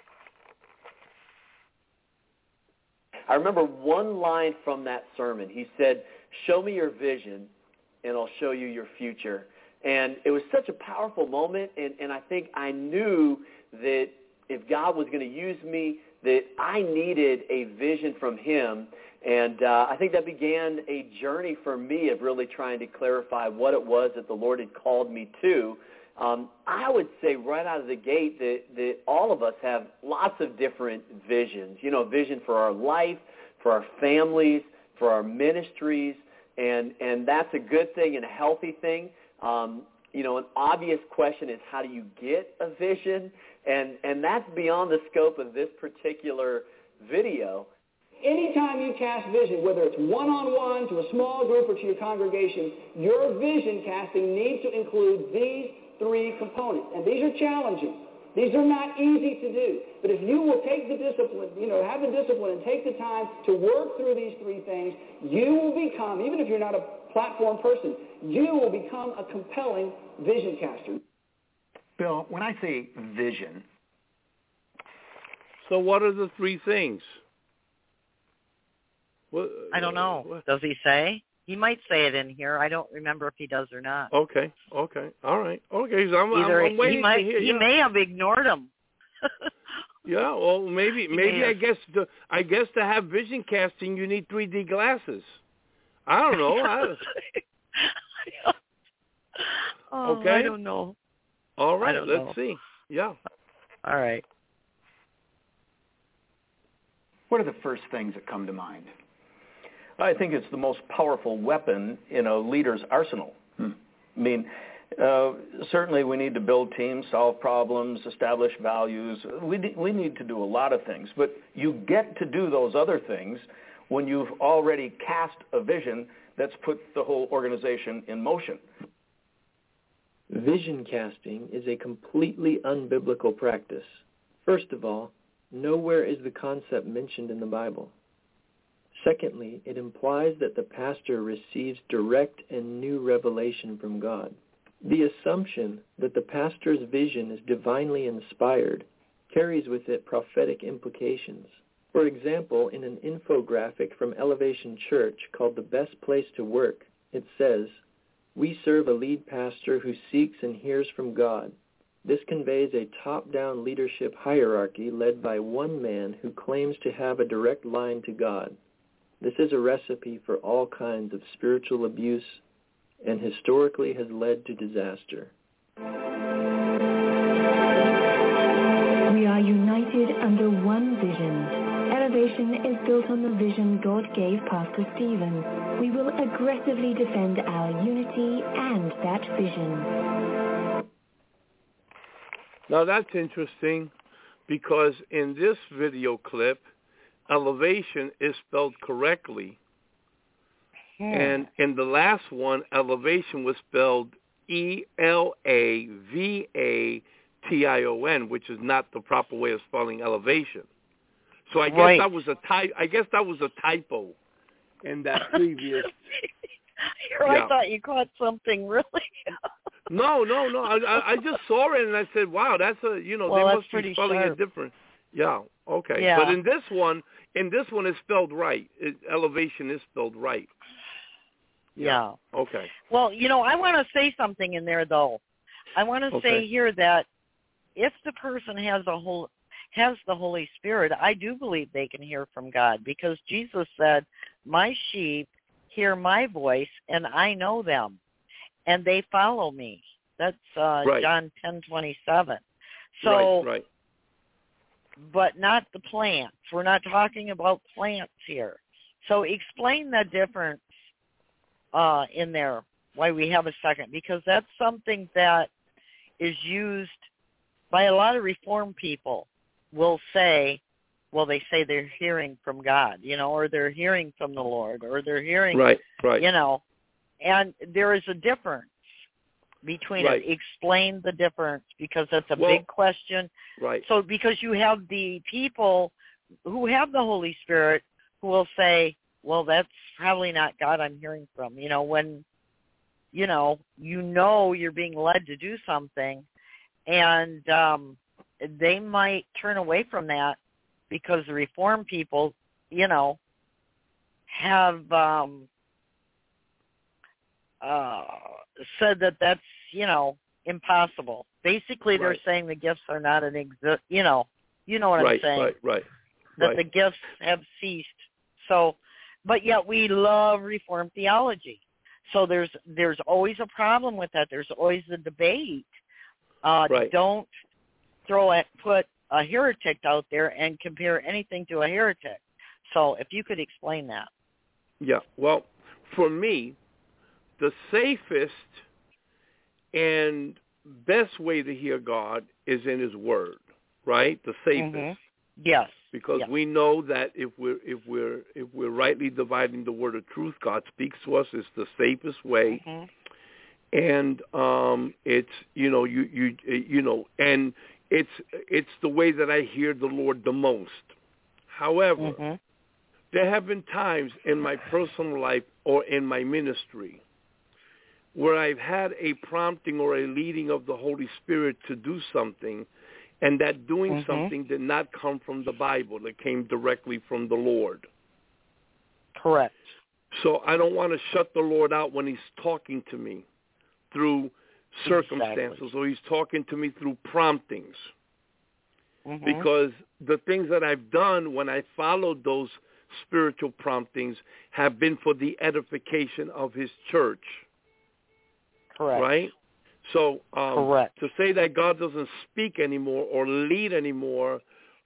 I remember one line from that sermon. He said, "Show me your vision, and I'll show you your future." And it was such a powerful moment, and I think I knew that if God was going to use me, that I needed a vision from him. And I think that began a journey for me of really trying to clarify what it was that the Lord had called me to. I would say right out of the gate that all of us have lots of different visions. You know, a vision for our life, for our families, for our ministries, and that's a good thing and a healthy thing. You know, an obvious question is, how do you get a vision? And that's beyond the scope of this particular video. Anytime you cast vision, whether it's one-on-one, to a small group, or to your congregation, your vision casting needs to include these three components. And these are challenging. These are not easy to do. But if you will take the discipline, have the discipline and take the time to work through these three things, you will become, even if you're not a platform person, you will become a compelling vision caster. Bill, when I say vision... So what are the three things? I don't know. Does he say? He might say it in here. I don't remember if he does or not. Okay. All right. Okay, so I'm waiting to hear. He may have ignored him. Yeah, well, maybe I guess to have vision casting, you need 3D glasses. I don't know. Okay. I don't know. All right, let's see. Yeah. All right. What are the first things that come to mind? I think it's the most powerful weapon in a leader's arsenal. I mean, certainly we need to build teams, solve problems, establish values. We need to do a lot of things, but you get to do those other things when you've already cast a vision that's put the whole organization in motion. Vision casting is a completely unbiblical practice. First of all, nowhere is the concept mentioned in the Bible. Secondly, it implies that the pastor receives direct and new revelation from God. The assumption that the pastor's vision is divinely inspired carries with it prophetic implications. For example, in an infographic from Elevation Church called The Best Place to Work, it says, "We serve a lead pastor who seeks and hears from God. This conveys a top-down leadership hierarchy led by one man who claims to have a direct line to God. This is a recipe for all kinds of spiritual abuse and historically has led to disaster. We are united under one vision. Elevation is built on the vision God gave Pastor Stephen. We will aggressively defend our unity and that vision. Now that's interesting because in this video clip, elevation is spelled correctly. And in the last one, elevation was spelled ELAVATION, which is not the proper way of spelling elevation. So I guess that was a typo in that previous. I thought you caught something really. No. I just saw it and I said, "Wow, that's a they must be spelling it different." Yeah. Okay. Yeah. But in this one it's spelled right. Elevation is spelled right. Yeah. Okay. Well, I want to say something in there, though. I want to say here that if the person has the Holy Spirit, I do believe they can hear from God because Jesus said, "My sheep hear my voice, and I know them, and they follow me." That's John 10:27. So, right. But not the plants. We're not talking about plants here. So explain the difference in there, why we have a second, because that's something that is used by a lot of Reformed people. Will say, well, they say they're hearing from God, or they're hearing from the Lord, or they're hearing, right. And there is a difference between it. Explain the difference, because that's a big question. Right. So because you have the people who have the Holy Spirit who will say, well, that's probably not God I'm hearing from. When, you're being led to do something, and they might turn away from that because the Reformed people, have said that that's, impossible. Basically, they're saying the gifts are not an exist. You know what I'm saying? Right. That the gifts have ceased. So, but yet we love Reformed theology. So there's always a problem with that. There's always a debate. Don't put a heretic out there and compare anything to a heretic. So if you could explain that. Yeah. Well, for me, the safest and best way to hear God is in His Word, right? The safest. Mm-hmm. Yes. Because we know that if we're rightly dividing the word of truth, God speaks to us. It's the safest way. Mm-hmm. And it's and it's the way that I hear the Lord the most. However, there have been times in my personal life or in my ministry where I've had a prompting or a leading of the Holy Spirit to do something, and that doing something did not come from the Bible. It came directly from the Lord. Correct. So I don't want to shut the Lord out when He's talking to me through circumstances or He's talking to me through promptings. Because the things that I've done when I followed those spiritual promptings have been for the edification of His church. Correct. Right? So Correct. To say that God doesn't speak anymore or lead anymore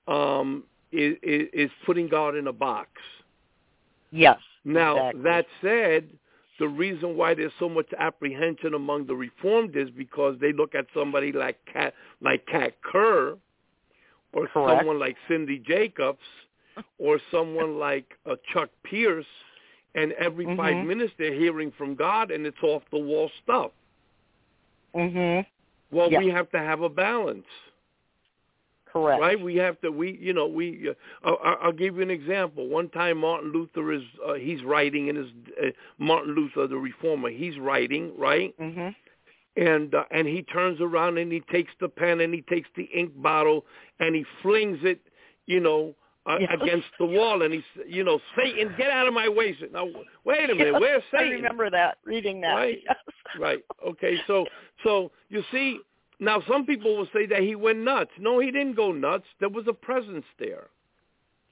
is putting God in a box. Yes. Now, that said, the reason why there's so much apprehension among the Reformed is because they look at somebody like Kat Kerr or someone like Cindy Jacobs or someone like Chuck Pierce, and every 5 minutes they're hearing from God, and it's off-the-wall stuff. Well, we have to have a balance. Correct. Right? We have to. I'll give you an example. One time, Martin Luther he's writing in his Martin Luther the Reformer. He's writing, right? And he turns around and he takes the pen and he takes the ink bottle and he flings it, against the wall, and he's, Satan, get out of my way. Now, wait a minute, where's Satan? I remember that, reading that. Right, right. Okay, so you see, now some people will say that he went nuts. No, he didn't go nuts. There was a presence there.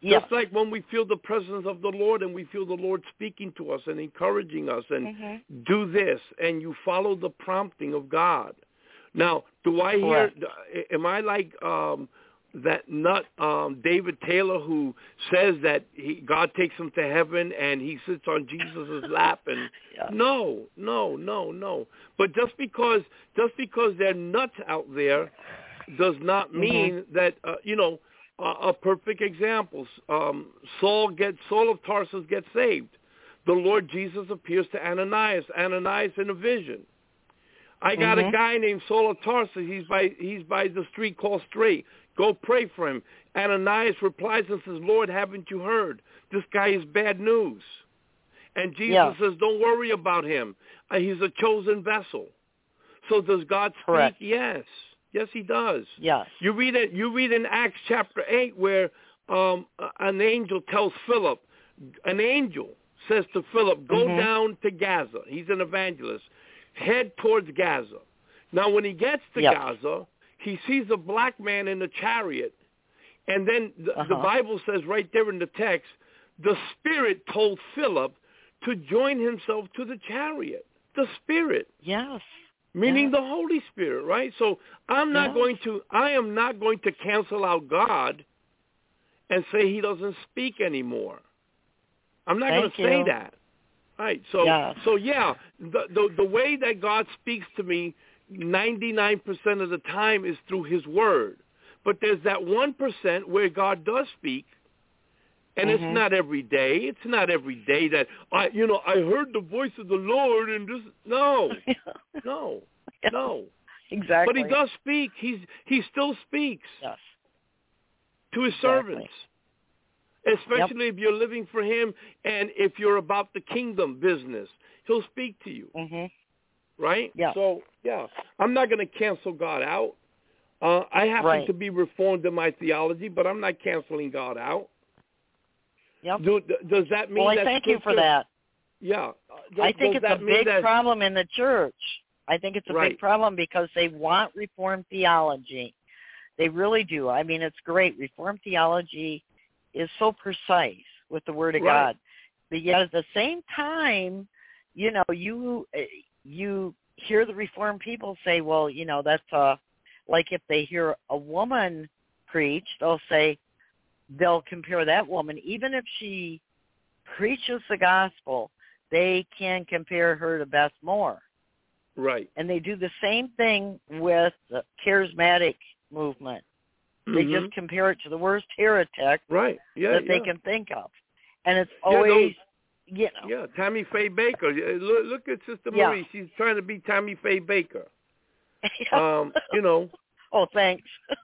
Just like when we feel the presence of the Lord and we feel the Lord speaking to us and encouraging us and do this, and you follow the prompting of God. Now, do I hear, am I like that nut David Taylor who says that God takes him to heaven and he sits on Jesus' lap? And no. But just because there are nuts out there does not mean that, a perfect example. Saul of Tarsus gets saved. The Lord Jesus appears to Ananias in a vision. I got a guy named Saul of Tarsus. He's by the street called Straight. Go pray for him. Ananias replies and says, Lord, haven't you heard? This guy is bad news. And Jesus says, don't worry about him. He's a chosen vessel. So does God speak? Yes. Yes, he does. Yes. You read in Acts chapter 8 where an angel tells Philip, an angel says to Philip, go down to Gaza. He's an evangelist. Head towards Gaza. Now, when he gets to Gaza, he sees a black man in a chariot. And then the Bible says right there in the text, the Spirit told Philip to join himself to the chariot. The Spirit. Yes. Meaning the Holy Spirit, right? So I am not going to cancel out God and say he doesn't speak anymore. I'm not going to say that. Right. So the way that God speaks to me 99% of the time is through his word. But there's that 1% where God does speak, and it's not every day. It's not every day that I heard the voice of the Lord and this. No. Exactly. But he does speak. He still speaks to his servants. Especially if you're living for him and if you're about the kingdom business, he'll speak to you. Right? Yeah. So, I'm not going to cancel God out. I happen to be reformed in my theology, but I'm not canceling God out. Yep. Does that mean that? Well, I thank you for that. Yeah. I think it's a big problem in the church. I think it's a big problem because they want Reformed theology. They really do. I mean, it's great. Reformed theology is so precise with the Word of God. But yet at the same time, you hear the Reformed people say, well, that's like if they hear a woman preach, they'll compare that woman, even if she preaches the gospel, they can compare her to Beth Moore. Right. And they do the same thing with the charismatic movement. They just compare it to the worst heretic that they can think of. And it's always, Yeah, Tammy Faye Baker. Look at Sister Marie. She's trying to be Tammy Faye Baker. Oh, thanks.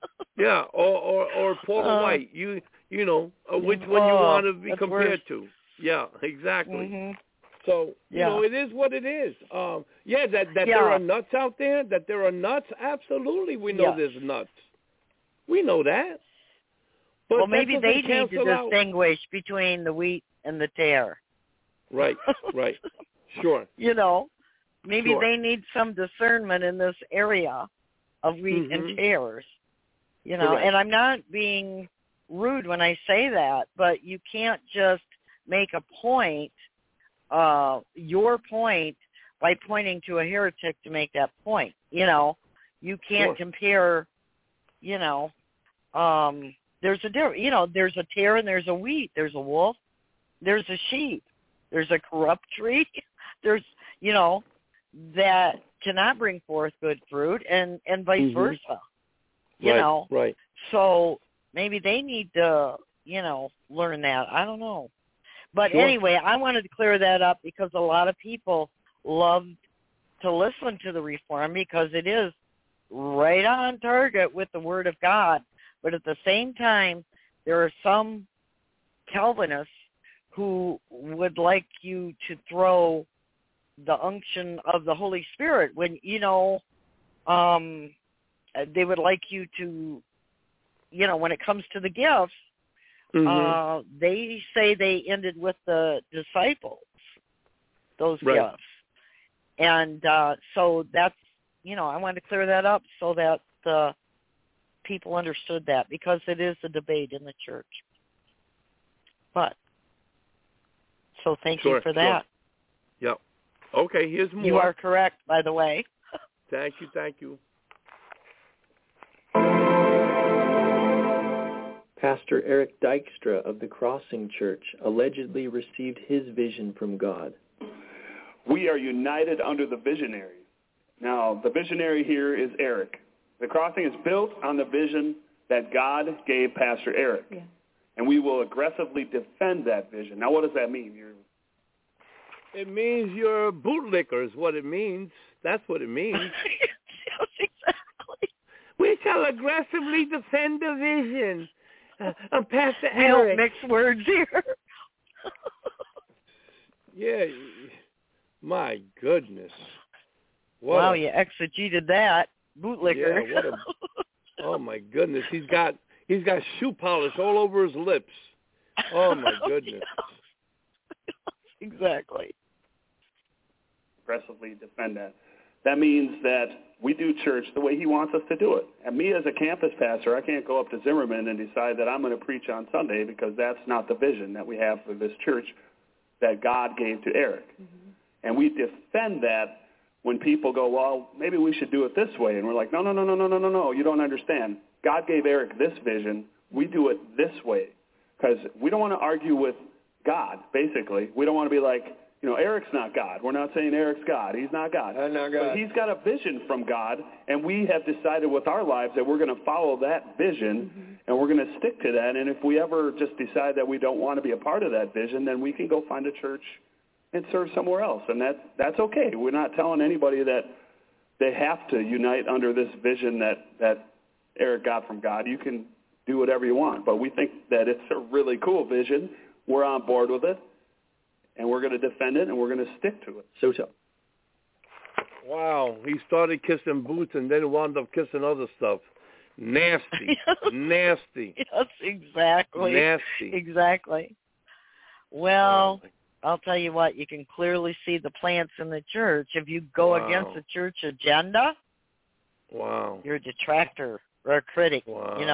Or Paula White. Which one you want to be compared to. Yeah, exactly. So, it is what it is. That there are nuts out there, that there are nuts, absolutely we know there's nuts. We know that. But well, maybe they need to distinguish between the wheat and the tare. Right. Sure. Maybe they need some discernment in this area of wheat and tares. And I'm not being rude when I say that, but you can't just make a point, your point, by pointing to a heretic to make that point. You can't compare, there's a difference. There's a tare and there's a wheat. There's a wolf. There's a sheep. There's a corrupt tree. There's, that cannot bring forth good fruit, and vice versa. Right. So maybe they need to, learn that. I don't know. But anyway, I wanted to clear that up because a lot of people love to listen to the Reform because it is right on target with the Word of God. But at the same time, there are some Calvinists who would like you to throw the unction of the Holy Spirit when, they would like you to, when it comes to the gifts, they say they ended with the disciples, those gifts. And so that's, I wanted to clear that up so that people understood that because it is a debate in the church. But so thank you for that. Yep. Okay, here's more. You are correct, by the way. Thank you. Pastor Eric Dykstra of the Crossing Church allegedly received his vision from God. We are united under the visionary. Now, the visionary here is Eric. The Crossing is built on the vision that God gave Pastor Eric. Yeah. And we will aggressively defend that vision. Now, what does that mean? It means you're a bootlicker is what it means. That's what it means. Exactly. We shall aggressively defend the vision. Pastor We Eric. don't mix words here. Yeah. My goodness. Wow, you exegeted that. Bootlicker. Yeah, oh, my goodness. He's got shoe polish all over his lips. Oh, my goodness. Exactly. Aggressively defend that. That means that we do church the way he wants us to do it. And me as a campus pastor, I can't go up to Zimmerman and decide that I'm going to preach on Sunday because that's not the vision that we have for this church that God gave to Eric. Mm-hmm. And we defend that when people go, well, maybe we should do it this way. And we're like, no, you don't understand. God gave Eric this vision. We do it this way because we don't want to argue with God, basically. We don't want to be like, Eric's not God. We're not saying Eric's God. He's not God. Not God. But he's got a vision from God, and we have decided with our lives that we're going to follow that vision, and we're going to stick to that. And if we ever just decide that we don't want to be a part of that vision, then we can go find a church and serve somewhere else, and that's okay. We're not telling anybody that they have to unite under this vision that Eric got from God. You can do whatever you want, but we think that it's a really cool vision. We're on board with it, and we're going to defend it, and we're going to stick to it. So. Wow, he started kissing boots and then wound up kissing other stuff. Nasty. Nasty. Yes, exactly. Nasty. Exactly. Well, I'll tell you what, you can clearly see the plants in the church. If you go against the church agenda, you're a detractor or a critic,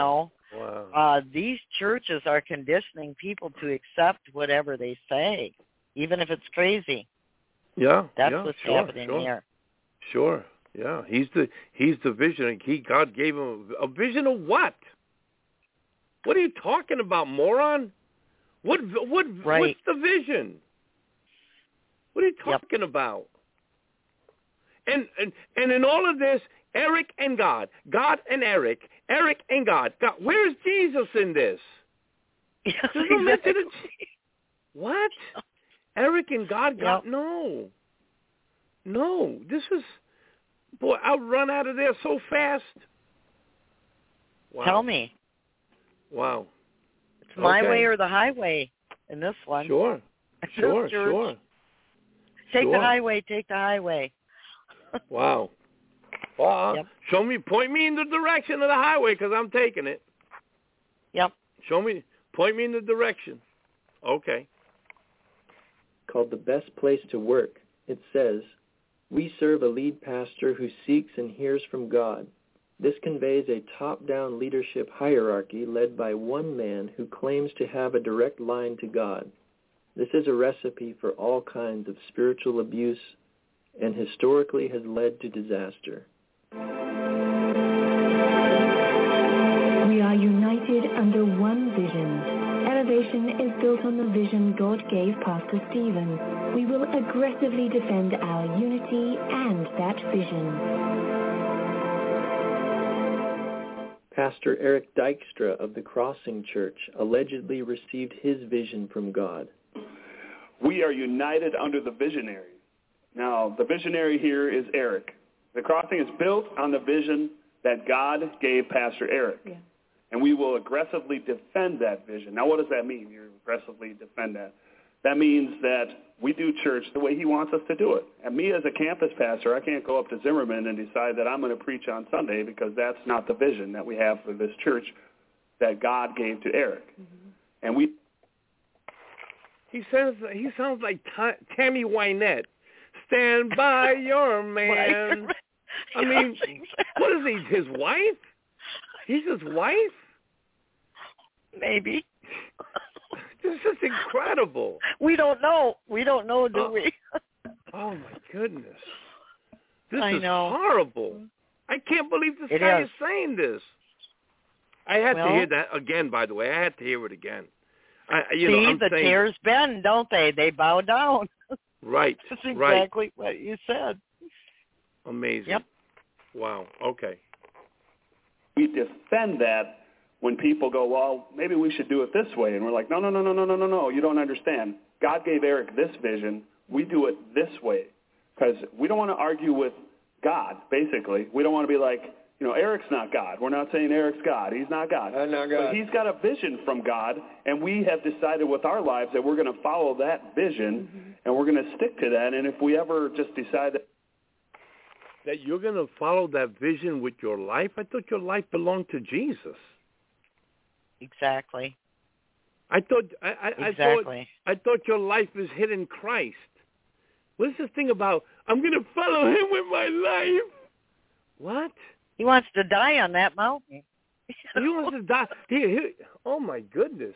These churches are conditioning people to accept whatever they say, even if it's crazy. Yeah. That's what's happening here. Sure. Yeah. He's the vision. God gave him a vision of what? What are you talking about, moron? What's the vision? What are you talking about? And in all of this, Eric and God and Eric and God. Where's Jesus in this? Yes, There's no mention of Jesus. What? Eric and God? No. This is, I'll run out of there so fast. Wow. Tell me. Wow. It's my way or the highway in this one. Sure. Take the highway. Wow. Well, point me in the direction of the highway because I'm taking it. Yep. Point me in the direction. Okay. Called The Best Place to Work, it says, we serve a lead pastor who seeks and hears from God. This conveys a top-down leadership hierarchy led by one man who claims to have a direct line to God. This is a recipe for all kinds of spiritual abuse and historically has led to disaster. We are united under one vision. Elevation is built on the vision God gave Pastor Stephen. We will aggressively defend our unity and that vision. Pastor Eric Dykstra of the Crossing Church allegedly received his vision from God. We are united under the visionary. Now, the visionary here is Eric. The Crossing is built on the vision that God gave Pastor Eric. Yeah. And we will aggressively defend that vision. Now, what does that mean? You aggressively defend that. That means that we do church the way he wants us to do it. And me as a campus pastor, I can't go up to Zimmerman and decide that I'm going to preach on Sunday because that's not the vision that we have for this church that God gave to Eric. Mm-hmm. And we... He sounds like Tammy Wynette. Stand by your man. I mean, what is he, his wife? He's his wife? Maybe. This is incredible. We don't know. We don't know, do we? Oh, my goodness. This I is know. horrible. I can't believe this guy is saying this. I had to hear that again, by the way. I had to hear it again. The chairs bend, don't they? They bow down. Right. That's exactly what you said. Amazing. Yep. Wow. Okay. We defend that when people go, well, maybe we should do it this way. And we're like, no, you don't understand. God gave Eric this vision. We do it this way. Because we don't want to argue with God, basically. We don't want to be like, Eric's not God. We're not saying Eric's God. He's not God. I'm not God. But he's got a vision from God, and we have decided with our lives that we're going to follow that vision, and we're going to stick to that. And if we ever just decide that you're going to follow that vision with your life, I thought your life belonged to Jesus. Exactly. I thought your life is hid in Christ. What's this thing about, I'm going to follow him with my life? What? He wants to die on that mountain. He wants to die. Oh, my goodness.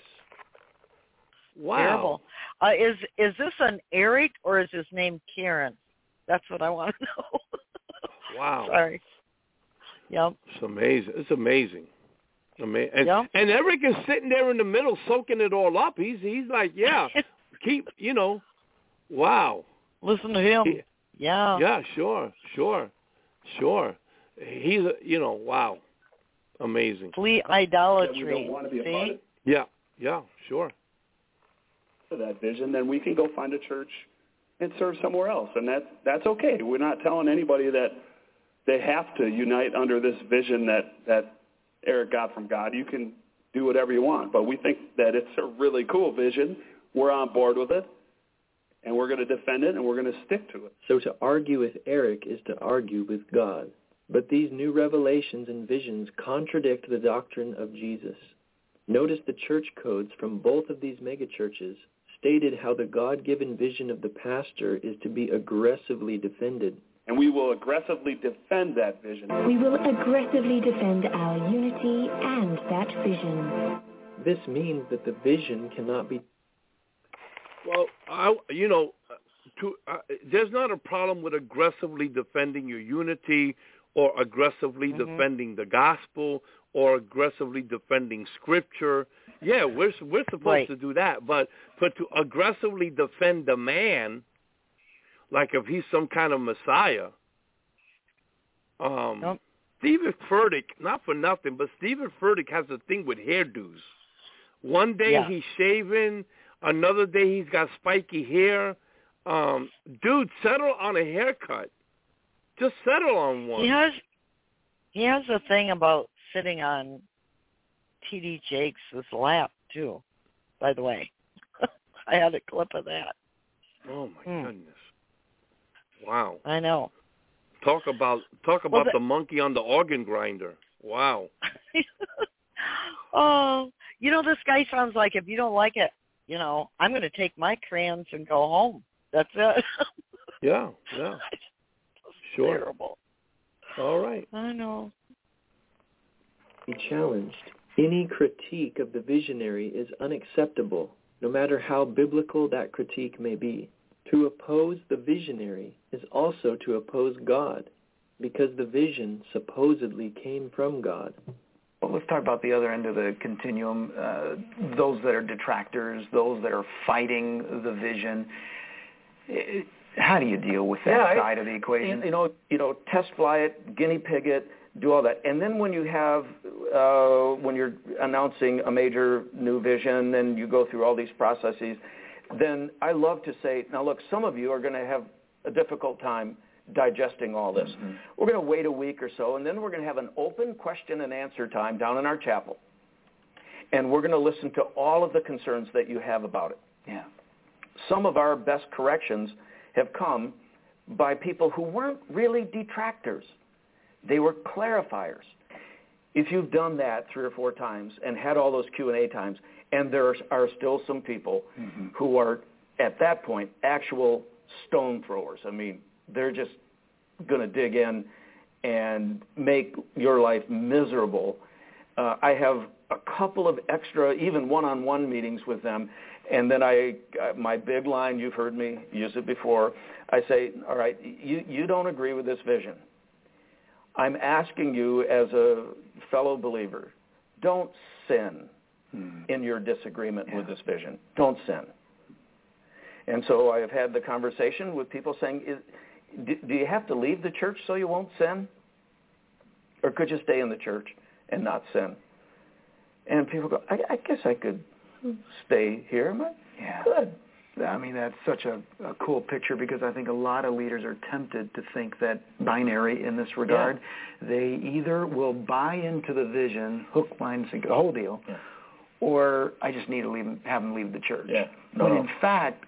Wow. Terrible. Is this an Eric or is his name Karen? That's what I want to know. Wow. Sorry. Yep. It's amazing. It's amazing. And Eric is sitting there in the middle soaking it all up. He's like, keep, wow. Listen to him. Yeah, sure. He's, wow. Amazing. Flee idolatry. We don't want to be a part of it. Yeah, sure. For that vision, then we can go find a church and serve somewhere else. And that's okay. We're not telling anybody that they have to unite under this vision that Eric got from God. You can do whatever you want. But we think that it's a really cool vision. We're on board with it. And we're going to defend it, and we're going to stick to it. So to argue with Eric is to argue with God. But these new revelations and visions contradict the doctrine of Jesus. Notice the church codes from both of these megachurches stated how the God-given vision of the pastor is to be aggressively defended. And we will aggressively defend that vision. We will aggressively defend our unity and that vision. This means that the vision cannot be... Well, there's not a problem with aggressively defending your unity or aggressively defending the gospel or aggressively defending Scripture. Yeah, we're supposed to do that. But to aggressively defend the man, like if he's some kind of Messiah, Stephen Furtick, not for nothing, but Stephen Furtick has a thing with hairdos. One day he's shaving, another day he's got spiky hair. Dude, settle on a haircut. Just settle on one. He has a thing about sitting on T.D. Jakes' lap, too, by the way. I had a clip of that. Oh, my goodness. Wow. I know. Talk about the monkey on the organ grinder. Wow. Oh, this guy sounds like, if you don't like it, I'm going to take my crayons and go home. That's it. Yeah. Sure. Terrible. All right. I know. Be challenged. Any critique of the visionary is unacceptable, no matter how biblical that critique may be. To oppose the visionary is also to oppose God, because the vision supposedly came from God. Well, let's talk about the other end of the continuum, those that are detractors, those that are fighting the vision. How do you deal with that side of the equation? Test fly it, guinea pig it, do all that. And then when you have, when you're announcing a major new vision and you go through all these processes, then I love to say, now look, some of you are going to have a difficult time digesting all this. Mm-hmm. We're going to wait a week or so, and then we're going to have an open question and answer time down in our chapel. And we're going to listen to all of the concerns that you have about it. Yeah. Some of our best corrections have come by people who weren't really detractors. They were clarifiers. If you've done that 3 or 4 times and had all those Q&A times, and there are still some people who are, at that point, actual stone throwers. I mean, they're just going to dig in and make your life miserable. I have a couple of extra, even one-on-one meetings with them. And then my big line, you've heard me use it before, I say, all right, you don't agree with this vision. I'm asking you as a fellow believer, don't sin in your disagreement with this vision. Don't sin. And so I have had the conversation with people saying, do you have to leave the church so you won't sin? Or could you stay in the church and not sin? And people go, I guess I could stay here. Yeah. Good. I mean, that's such a cool picture, because I think a lot of leaders are tempted to think that binary in this regard. Yeah. They either will buy into the vision, hook, line, sinker, the whole deal, or I just need to have them leave the church. Yeah. When in fact,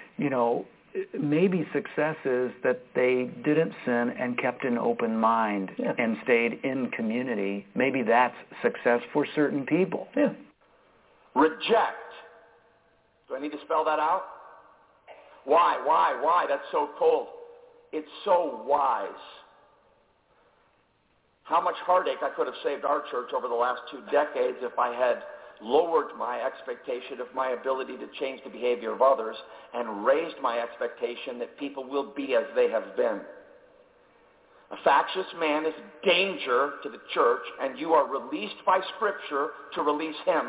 maybe success is that they didn't sin and kept an open mind and stayed in community. Maybe that's success for certain people. Yeah. Reject. Do I need to spell that out? Why? That's so cold. It's so wise. How much heartache I could have saved our church over the last 2 decades if I had lowered my expectation of my ability to change the behavior of others and raised my expectation that people will be as they have been. A factious man is danger to the church, and you are released by Scripture to release him.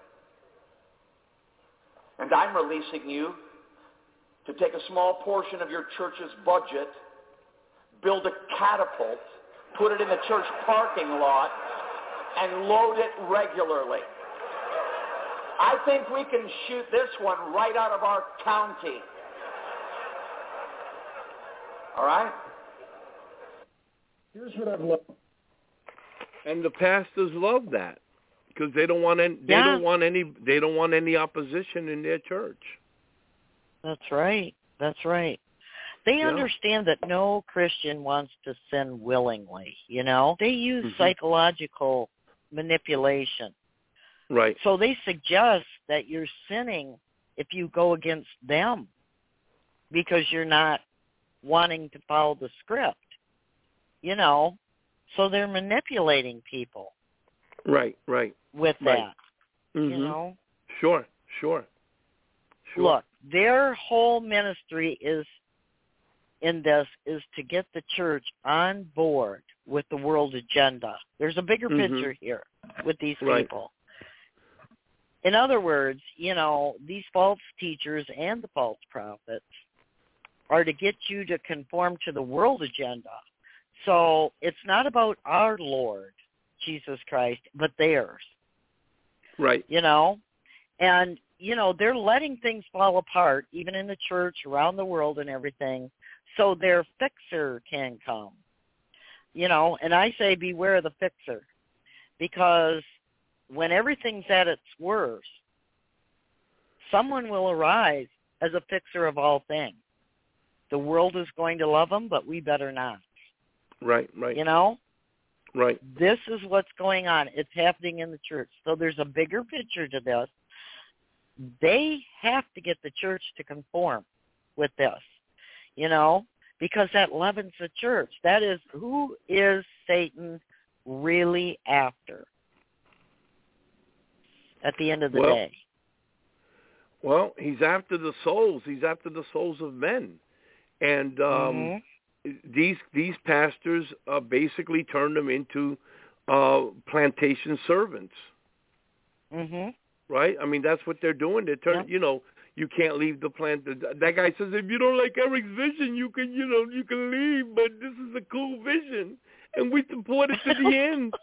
And I'm releasing you to take a small portion of your church's budget, build a catapult, put it in the church parking lot, and load it regularly. I think we can shoot this one right out of our county. All right? Here's what I've loved. And the pastors love that, because they don't want any opposition in their church. That's right. They understand that no Christian wants to sin willingly, They use psychological manipulation. Right. So they suggest that you're sinning if you go against them because you're not wanting to follow the script, So they're manipulating people. Right. With that, Sure. Look, their whole ministry is to get the church on board with the world agenda. There's a bigger picture here with these people. In other words, these false teachers and the false prophets are to get you to conform to the world agenda. So it's not about our Lord, Jesus Christ, but theirs. Right. And, they're letting things fall apart, even in the church, around the world and everything, so their fixer can come. And I say beware of the fixer, because when everything's at its worst, someone will arise as a fixer of all things. The world is going to love them, but we better not. Right. Right. This is what's going on. It's happening in the church. So there's a bigger picture to this. They have to get the church to conform with this, because that leavens the church. That is, who is Satan really after at the end of the day? Well, he's after the souls. He's after the souls of men. And these pastors basically turn them into plantation servants. Right? I mean, that's what they're doing. They're turning, you can't leave the plant. That guy says, if you don't like Eric's vision, you can leave, but this is a cool vision, and we support it to the end.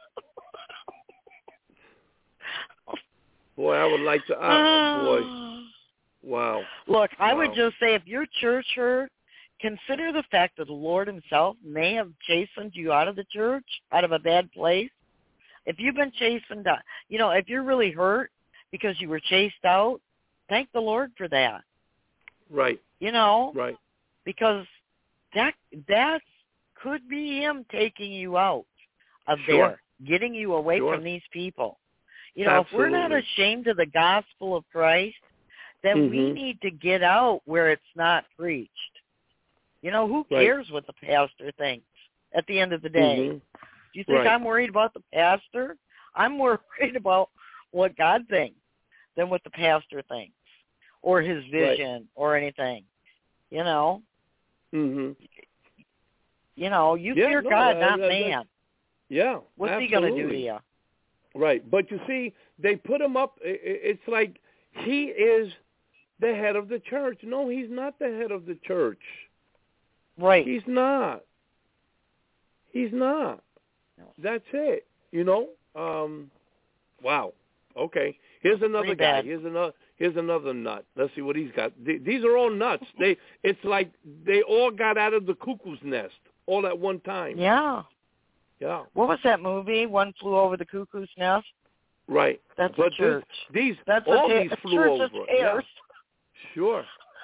Boy, I would like to, boy. Wow. Look, I would just say, if your church hurt, consider the fact that the Lord himself may have chastened you out of the church, out of a bad place. If you've been chastened out, if you're really hurt because you were chased out, thank the Lord for that. Right. Right. Because that could be him taking you out of there, getting you away from these people. If we're not ashamed of the gospel of Christ, then we need to get out where it's not preached. Who cares what the pastor thinks at the end of the day? Do you think I'm worried about the pastor? I'm more worried about what God thinks than what the pastor thinks or his vision or anything. You know? Mhm. You know, you fear God, not man. Yeah. What's absolutely. he going to do to you? Right. But you see, they put him up. It's like he is the head of the church. No, he's not the head of the church. Right. He's not. He's not. That's it. You know? Wow. Okay. Here's another guy. Here's another nut. Let's see what he's got. These are all nuts. It's like they all got out of the cuckoo's nest all at one time. Yeah. Yeah. What was that movie? One Flew Over the Cuckoo's Nest? Right. That's a church. These That's all a these flew over. Yeah. Sure.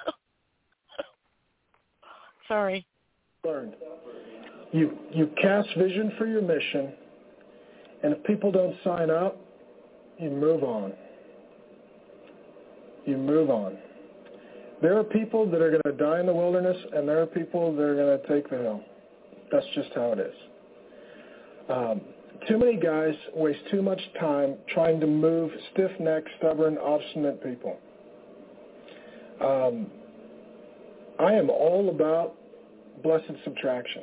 Sorry. Learned. You cast vision for your mission, and if people don't sign up, you move on. You move on. There are people that are going to die in the wilderness, and there are people that are going to take the hill. That's just how it is. Too many guys waste too much time trying to move stiff-necked, stubborn, obstinate people. I am all about blessed subtraction.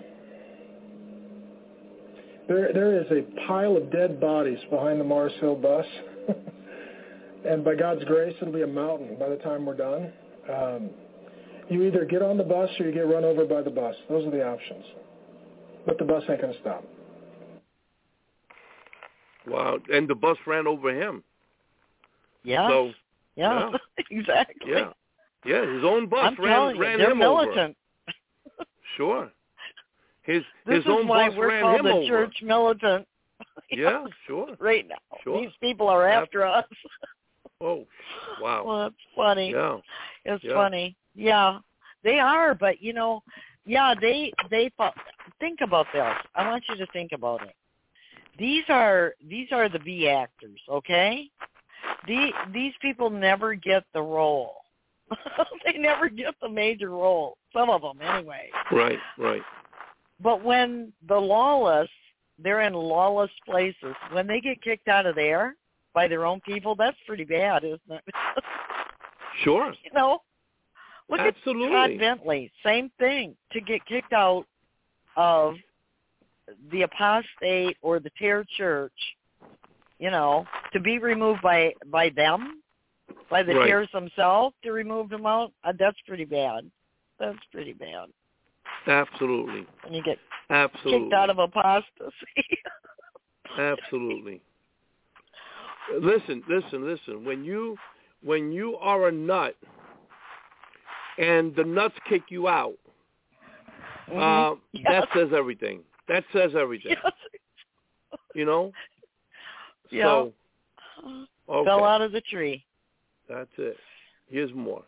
There is a pile of dead bodies behind the Mars Hill bus, and by God's grace, it'll be a mountain by the time we're done. You either get on the bus or you get run over by the bus. Those are the options. But the bus ain't going to stop. Wow, and the bus ran over him. Yeah. So, yeah. Exactly. Yeah, his own bus ran they're him militant. over. Sure. His this own is why bus we're ran called him the over. church militant. Yeah, sure. Right now. Sure. These people are after us. Oh, wow. Well, that's funny. Yeah. It's funny. Yeah, they are, but, you know, they think about this. I want you to think about it. These are the B actors, okay? These people never get the role. They never get the major role. Some of them, anyway. Right. But when the lawless, they're in lawless places. When they get kicked out of there by their own people, that's pretty bad, isn't it? Sure. You know? Look Absolutely. at Todd Bentley. Same thing. To get kicked out of the apostate or the tear church, you know, to be removed by them, by the tears themselves, to remove them out, that's pretty bad. That's pretty bad. Absolutely. When you get kicked out of apostasy. Absolutely. Listen. When you are a nut and the nuts kick you out, that says everything. That says everything. Yes. You know? Yeah. So, okay. Fell out of the tree. That's it. Here's more.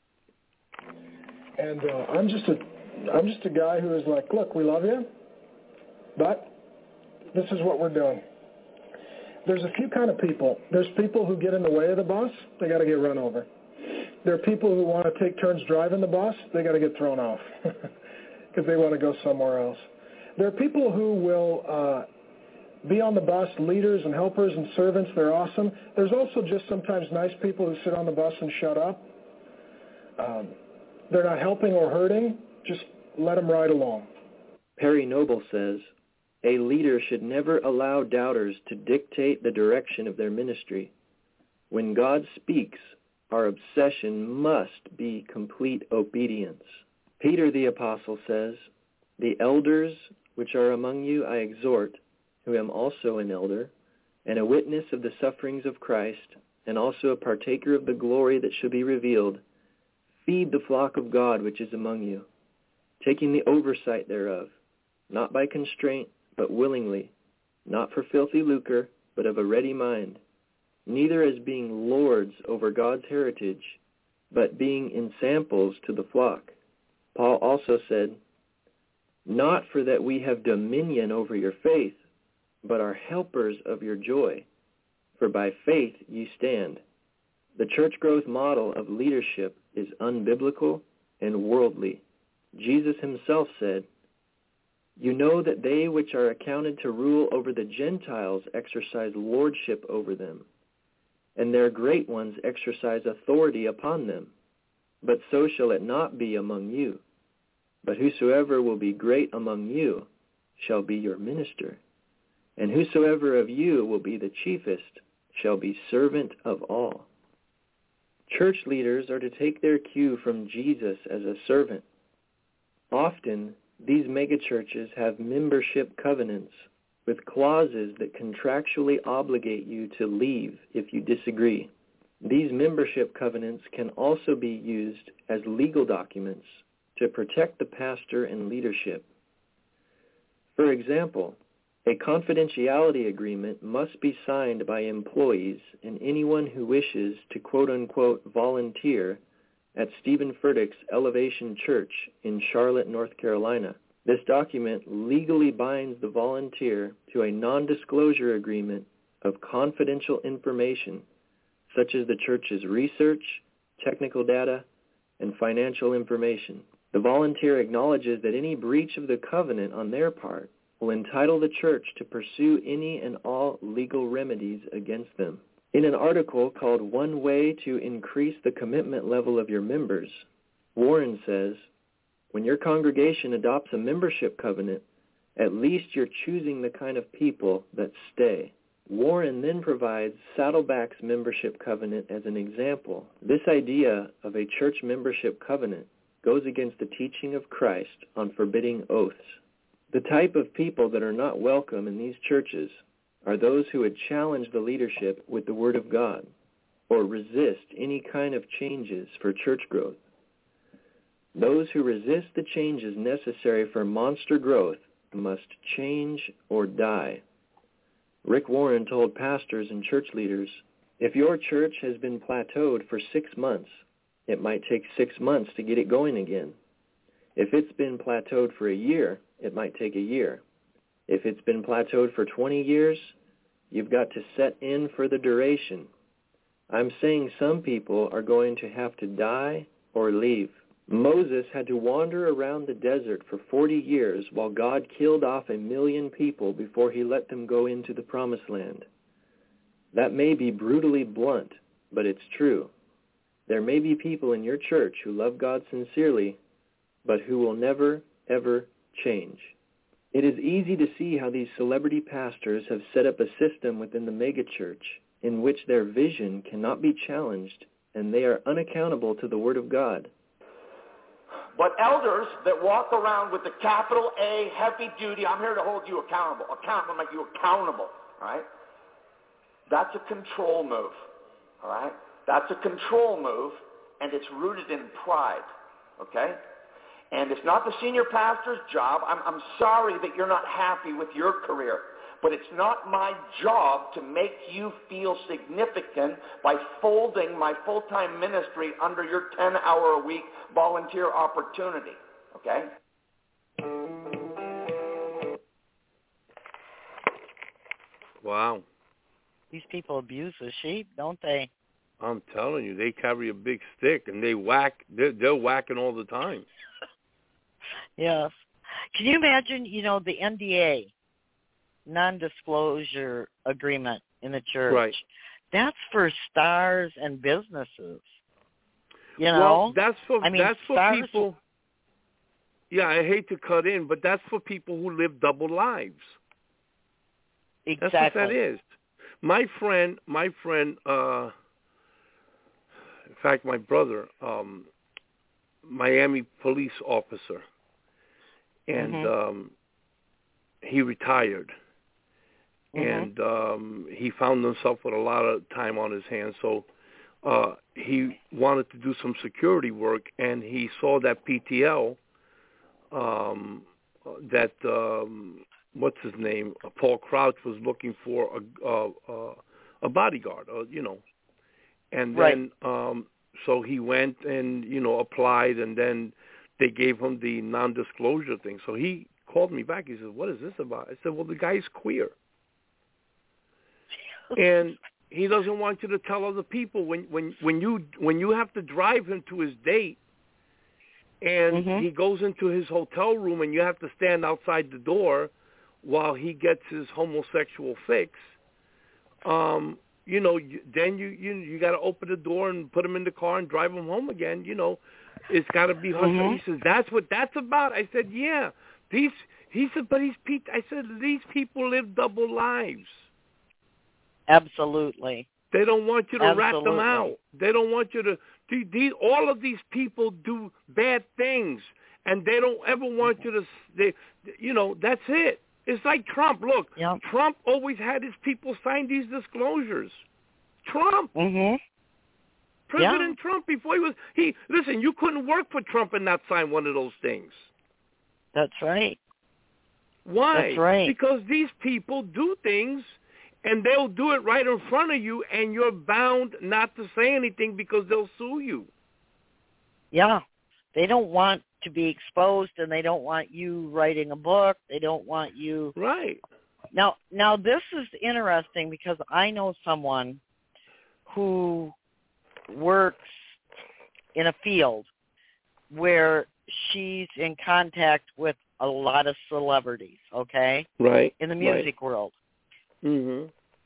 And I'm just a guy who is like, look, we love you, but this is what we're doing. There's a few kind of people. There's people who get in the way of the bus. They got to get run over. There are people who want to take turns driving the bus. They got to get thrown off because they want to go somewhere else. There are people who will be on the bus, leaders and helpers and servants. They're awesome. There's also just sometimes nice people who sit on the bus and shut up. They're not helping or hurting. Just let them ride along. Perry Noble says, a leader should never allow doubters to dictate the direction of their ministry. When God speaks, our obsession must be complete obedience. Peter the Apostle says, the elders which are among you I exhort, who am also an elder, and a witness of the sufferings of Christ, and also a partaker of the glory that shall be revealed. Feed the flock of God which is among you, taking the oversight thereof, not by constraint, but willingly, not for filthy lucre, but of a ready mind, neither as being lords over God's heritage, but being ensamples to the flock. Paul also said, not for that we have dominion over your faith, but are helpers of your joy, for by faith ye stand. The church growth model of leadership is unbiblical and worldly. Jesus himself said, you know that they which are accounted to rule over the Gentiles exercise lordship over them, and their great ones exercise authority upon them. But so shall it not be among you. But whosoever will be great among you shall be your minister. And whosoever of you will be the chiefest shall be servant of all. Church leaders are to take their cue from Jesus as a servant. Often, these megachurches have membership covenants with clauses that contractually obligate you to leave if you disagree. These membership covenants can also be used as legal documents to protect the pastor and leadership. For example, a confidentiality agreement must be signed by employees and anyone who wishes to quote-unquote volunteer at Stephen Furtick's Elevation Church in Charlotte, North Carolina. This document legally binds the volunteer to a non-disclosure agreement of confidential information such as the church's research, technical data, and financial information. The volunteer acknowledges that any breach of the covenant on their part will entitle the church to pursue any and all legal remedies against them. In an article called One Way to Increase the Commitment Level of Your Members, Warren says, when your congregation adopts a membership covenant, at least you're choosing the kind of people that stay. Warren then provides Saddleback's membership covenant as an example. This idea of a church membership covenant goes against the teaching of Christ on forbidding oaths. The type of people that are not welcome in these churches are those who would challenge the leadership with the Word of God or resist any kind of changes for church growth. Those who resist the changes necessary for monster growth must change or die. Rick Warren told pastors and church leaders, if your church has been plateaued for 6 months, it might take 6 months to get it going again. If it's been plateaued for a year, it might take a year. If it's been plateaued for 20 years, you've got to set in for the duration. I'm saying some people are going to have to die or leave. Moses had to wander around the desert for 40 years while God killed off 1 million people before he let them go into the promised land. That may be brutally blunt, but it's true. There may be people in your church who love God sincerely, but who will never, ever change. It is easy to see how these celebrity pastors have set up a system within the megachurch in which their vision cannot be challenged and they are unaccountable to the Word of God. But elders that walk around with the capital A, heavy duty, I'm here to hold you accountable. I'm make you accountable, all right? That's a control move, all right? That's a control move, and it's rooted in pride, okay? And it's not the senior pastor's job. I'm sorry that you're not happy with your career, but it's not my job to make you feel significant by folding my full-time ministry under your 10-hour-a-week volunteer opportunity, okay? Wow. These people abuse the sheep, don't they? I'm telling you, they carry a big stick and they whack. They're whacking all the time. Yes. Can you imagine, the NDA, non-disclosure agreement in the church? Right. That's for stars and businesses. Well, that's for stars, people. Yeah, I hate to cut in, but that's for people who live double lives. Exactly. That's what that is. My friend, in fact, my brother, Miami police officer, and he retired, and he found himself with a lot of time on his hands, so he wanted to do some security work, and he saw that PTL, what's his name, Paul Crouch was looking for a bodyguard, and then so he went and applied, and then they gave him the non-disclosure thing. So he called me back. He said, "What is this about?" I said, "Well, the guy's queer, and he doesn't want you to tell other people when you have to drive him to his date, and he goes into his hotel room, and you have to stand outside the door while he gets his homosexual fix. then you got to open the door and put them in the car and drive them home again. It's got to be hush. Mm-hmm. He says, that's what that's about. I said, yeah. He said, but I said, these people live double lives. Absolutely. They don't want you to rat them out. They don't want you to. All of these people do bad things, and they don't ever want you to. That's it. It's like Trump. Look, Trump always had his people sign these disclosures. Trump. Mm-hmm. President Trump, before listen, you couldn't work for Trump and not sign one of those things. That's right. Why? That's right. Because these people do things, and they'll do it right in front of you, and you're bound not to say anything because they'll sue you. Yeah. They don't want to be exposed, and they don't want you writing a book. They don't want you... Right. Now this is interesting because I know someone who works in a field where she's in contact with a lot of celebrities, okay? Right. In the music world. Mm-hmm.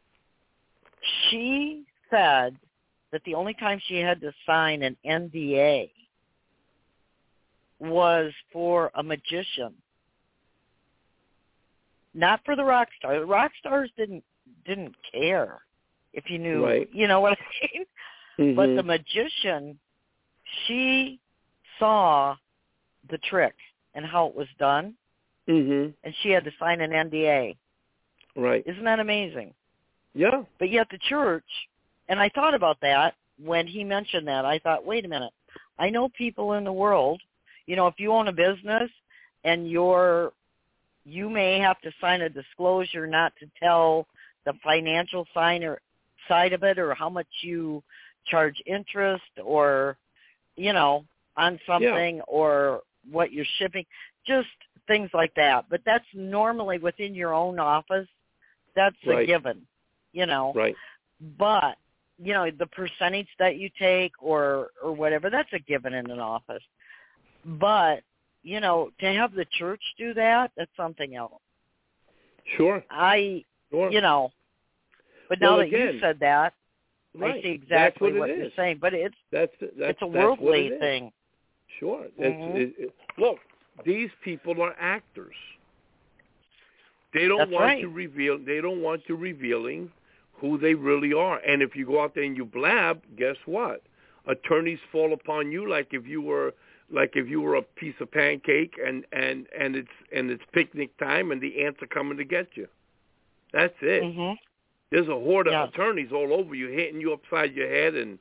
She said that the only time she had to sign an NDA was for a magician. Not for the rock stars. The rock stars didn't care if you knew, right. You know what I mean? Mm-hmm. But the magician, she saw the trick and how it was done, mm-hmm. and she had to sign an NDA. Right. Isn't that amazing? Yeah. But yet the church, and I thought about that when he mentioned that. I thought, wait a minute. I know people in the world, if you own a business and you may have to sign a disclosure not to tell the financial side of it or how much you charge interest or, on something or what you're shipping, just things like that. But that's normally within your own office. That's a given, Right. But, the percentage that you take or whatever, that's a given in an office. But, to have the church do that, that's something else. Sure. Sure. But now that you said that, right. I see exactly what you're saying. But it's a worldly thing. Sure. Mm-hmm. Look, these people are actors. They don't want you reveal. They don't want you revealing who they really are. And if you go out there and you blab, guess what? Attorneys fall upon you like if you were a piece of pancake and it's picnic time and the ants are coming to get you. That's it. Mm-hmm. There's a horde of attorneys all over you, hitting you upside your head, and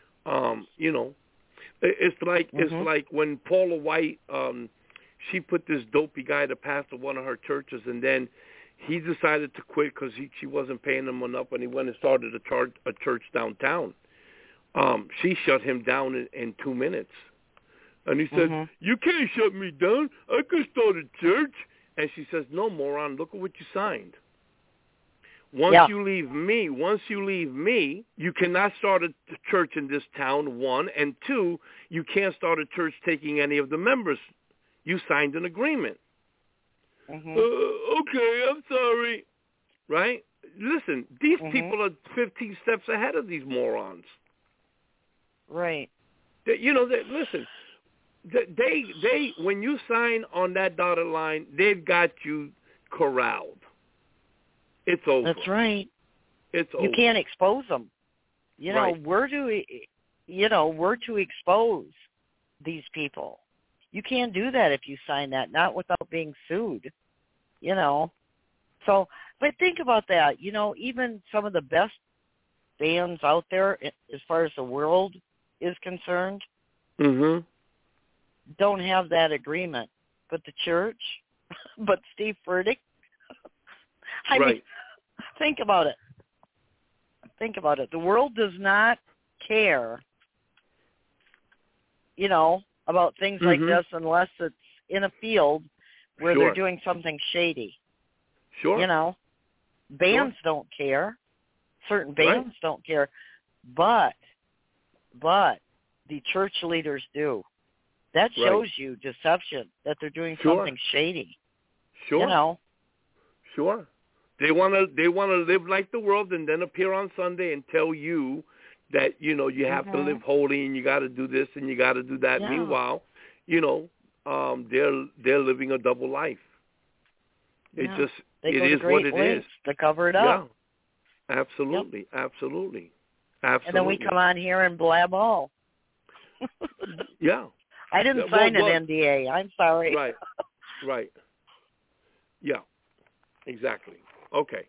it's like when Paula White, she put this dopey guy to pastor one of her churches, and then he decided to quit because she wasn't paying him enough, and he went and started a church downtown. She shut him down in 2 minutes, and he said, "You can't shut me down. I could start a church." And she says, "No, moron. Look at what you signed." Once you leave me, you cannot start a church in this town, 1, and 2, you can't start a church taking any of the members. You signed an agreement. Mm-hmm. Okay, I'm sorry. Right? Listen, these people are 15 steps ahead of these morons. Right. Listen, they when you sign on that dotted line, they've got you corralled. It's over. That's right. It's over. You can't expose them. We're to expose these people. You can't do that if you sign that, not without being sued. So, but think about that. Even some of the best bands out there, as far as the world is concerned, don't have that agreement. But the church, but Steve Furtick, I mean, think about it. Think about it. The world does not care, about things like this unless it's in a field where they're doing something shady. Sure. Bands don't care. Certain bands don't care. But the church leaders do. That shows you deception, that they're doing something shady. Sure. Sure. They want to live like the world and then appear on Sunday and tell you that, you know, you have to live holy and you got to do this and you got to do that. Yeah. Meanwhile, you know, they're living a double life. It just it is what it is to cover it up. Yeah, absolutely, absolutely. And then we come on here and blab all. Yeah. I didn't sign an NDA. I'm sorry. Right. Yeah, exactly. Okay.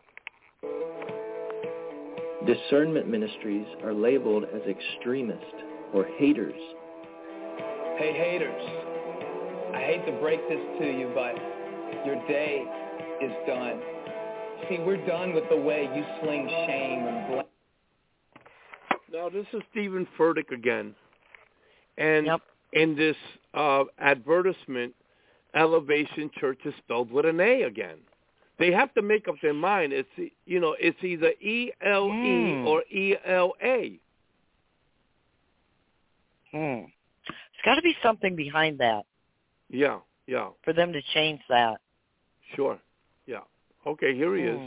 Discernment ministries are labeled as extremist or haters. Hey, haters. I hate to break this to you, but your day is done. See, we're done with the way you sling shame and blame. Now, this is Steven Furtick again. And in this advertisement, Elevation Church is spelled with an A again. They have to make up their mind. It's either E-L-E or E-L-A. It's got to be something behind that. Yeah. For them to change that. Sure. Yeah. Okay, here he is.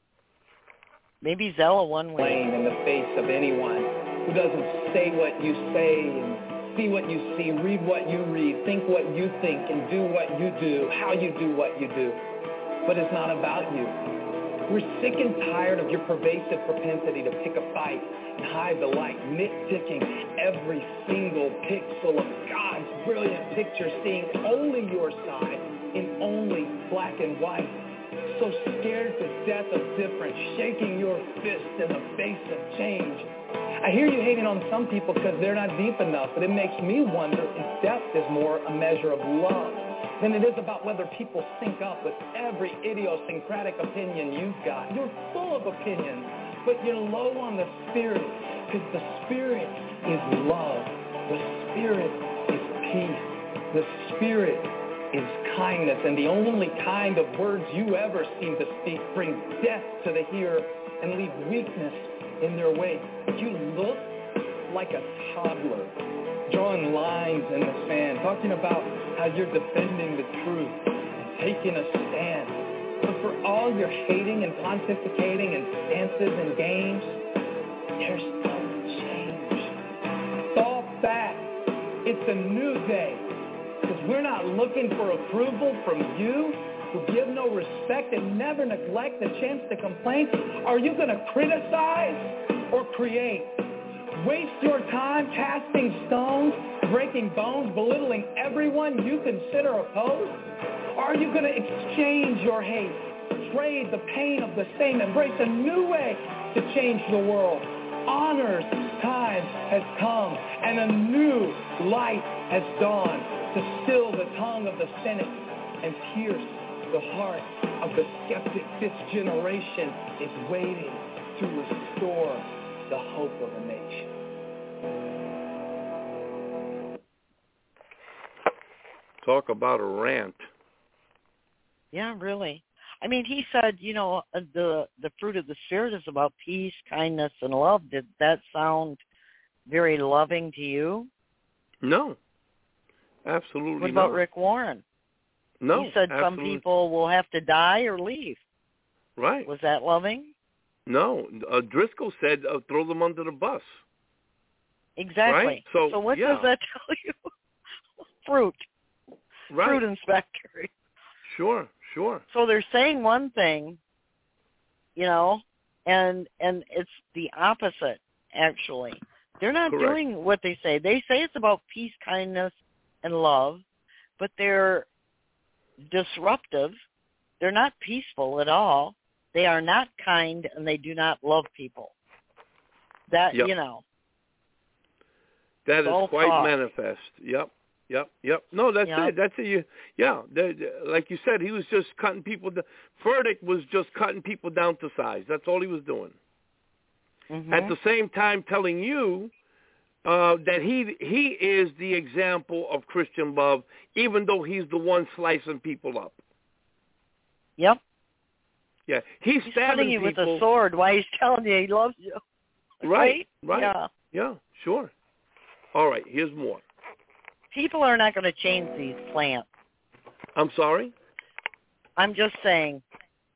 Maybe Zella one way. In the face of anyone who doesn't say what you say and see what you see, read what you read, think what you think, and do what you do, how you do what you do. But it's not about you. We're sick and tired of your pervasive propensity to pick a fight and hide the light, nitpicking every single pixel of God's brilliant picture, seeing only your side in only black and white. So scared to death of difference, shaking your fist in the face of change. I hear you hating on some people because they're not deep enough, but it makes me wonder if depth is more a measure of love than it is about whether people sync up with every idiosyncratic opinion you've got. You're full of opinions, but you're low on the spirit, because the spirit is love. The spirit is peace. The spirit is kindness, and the only kind of words you ever seem to speak bring death to the hearer and leave weakness in their wake. You look like a toddler, drawing lines in the sand, talking about how you're defending the truth and taking a stand. But for all your hating and pontificating and stances and games, there's no change. Fall back. It's a new day. Because we're not looking for approval from you who give no respect and never neglect the chance to complain. Are you going to criticize or create? Waste your time casting stones, breaking bones, belittling everyone you consider opposed? Or are you going to exchange your hate, trade the pain of the same, embrace a new way to change the world? Honor's time has come, and a new light has dawned to still the tongue of the cynic and pierce the heart of the skeptic. This generation is waiting to restore the hope of a nation. Talk about a rant. Yeah, really. I mean, he said, you know, the fruit of the Spirit is about peace, kindness, and love. Did that sound very loving to you? No, absolutely not. What about Rick Warren? No, he said absolutely. Some people will have to die or leave. Right. Was that loving? No. Driscoll said throw them under the bus. Exactly. Right? So what does that tell you? Fruit. Right. Fruit inspector. Sure. So they're saying one thing, you know, and it's the opposite, actually. They're not Correct. doing what they say. They say it's about peace, kindness, and love, but they're disruptive. They're not peaceful at all. They are not kind, and they do not love people. That, you know. That is quite talk. manifest. Yep. No, that's it. That's it. Like you said, he was just cutting people down. Furtick was just cutting people down to size. That's all he was doing. Mm-hmm. At the same time telling you that he is the example of Christian love, even though he's the one slicing people up. Yep. Yeah, he's stabbing you people with a sword while he's telling you he loves you. Right. Yeah, sure. All right, here's more. People are not going to change these plants. I'm sorry? I'm just saying,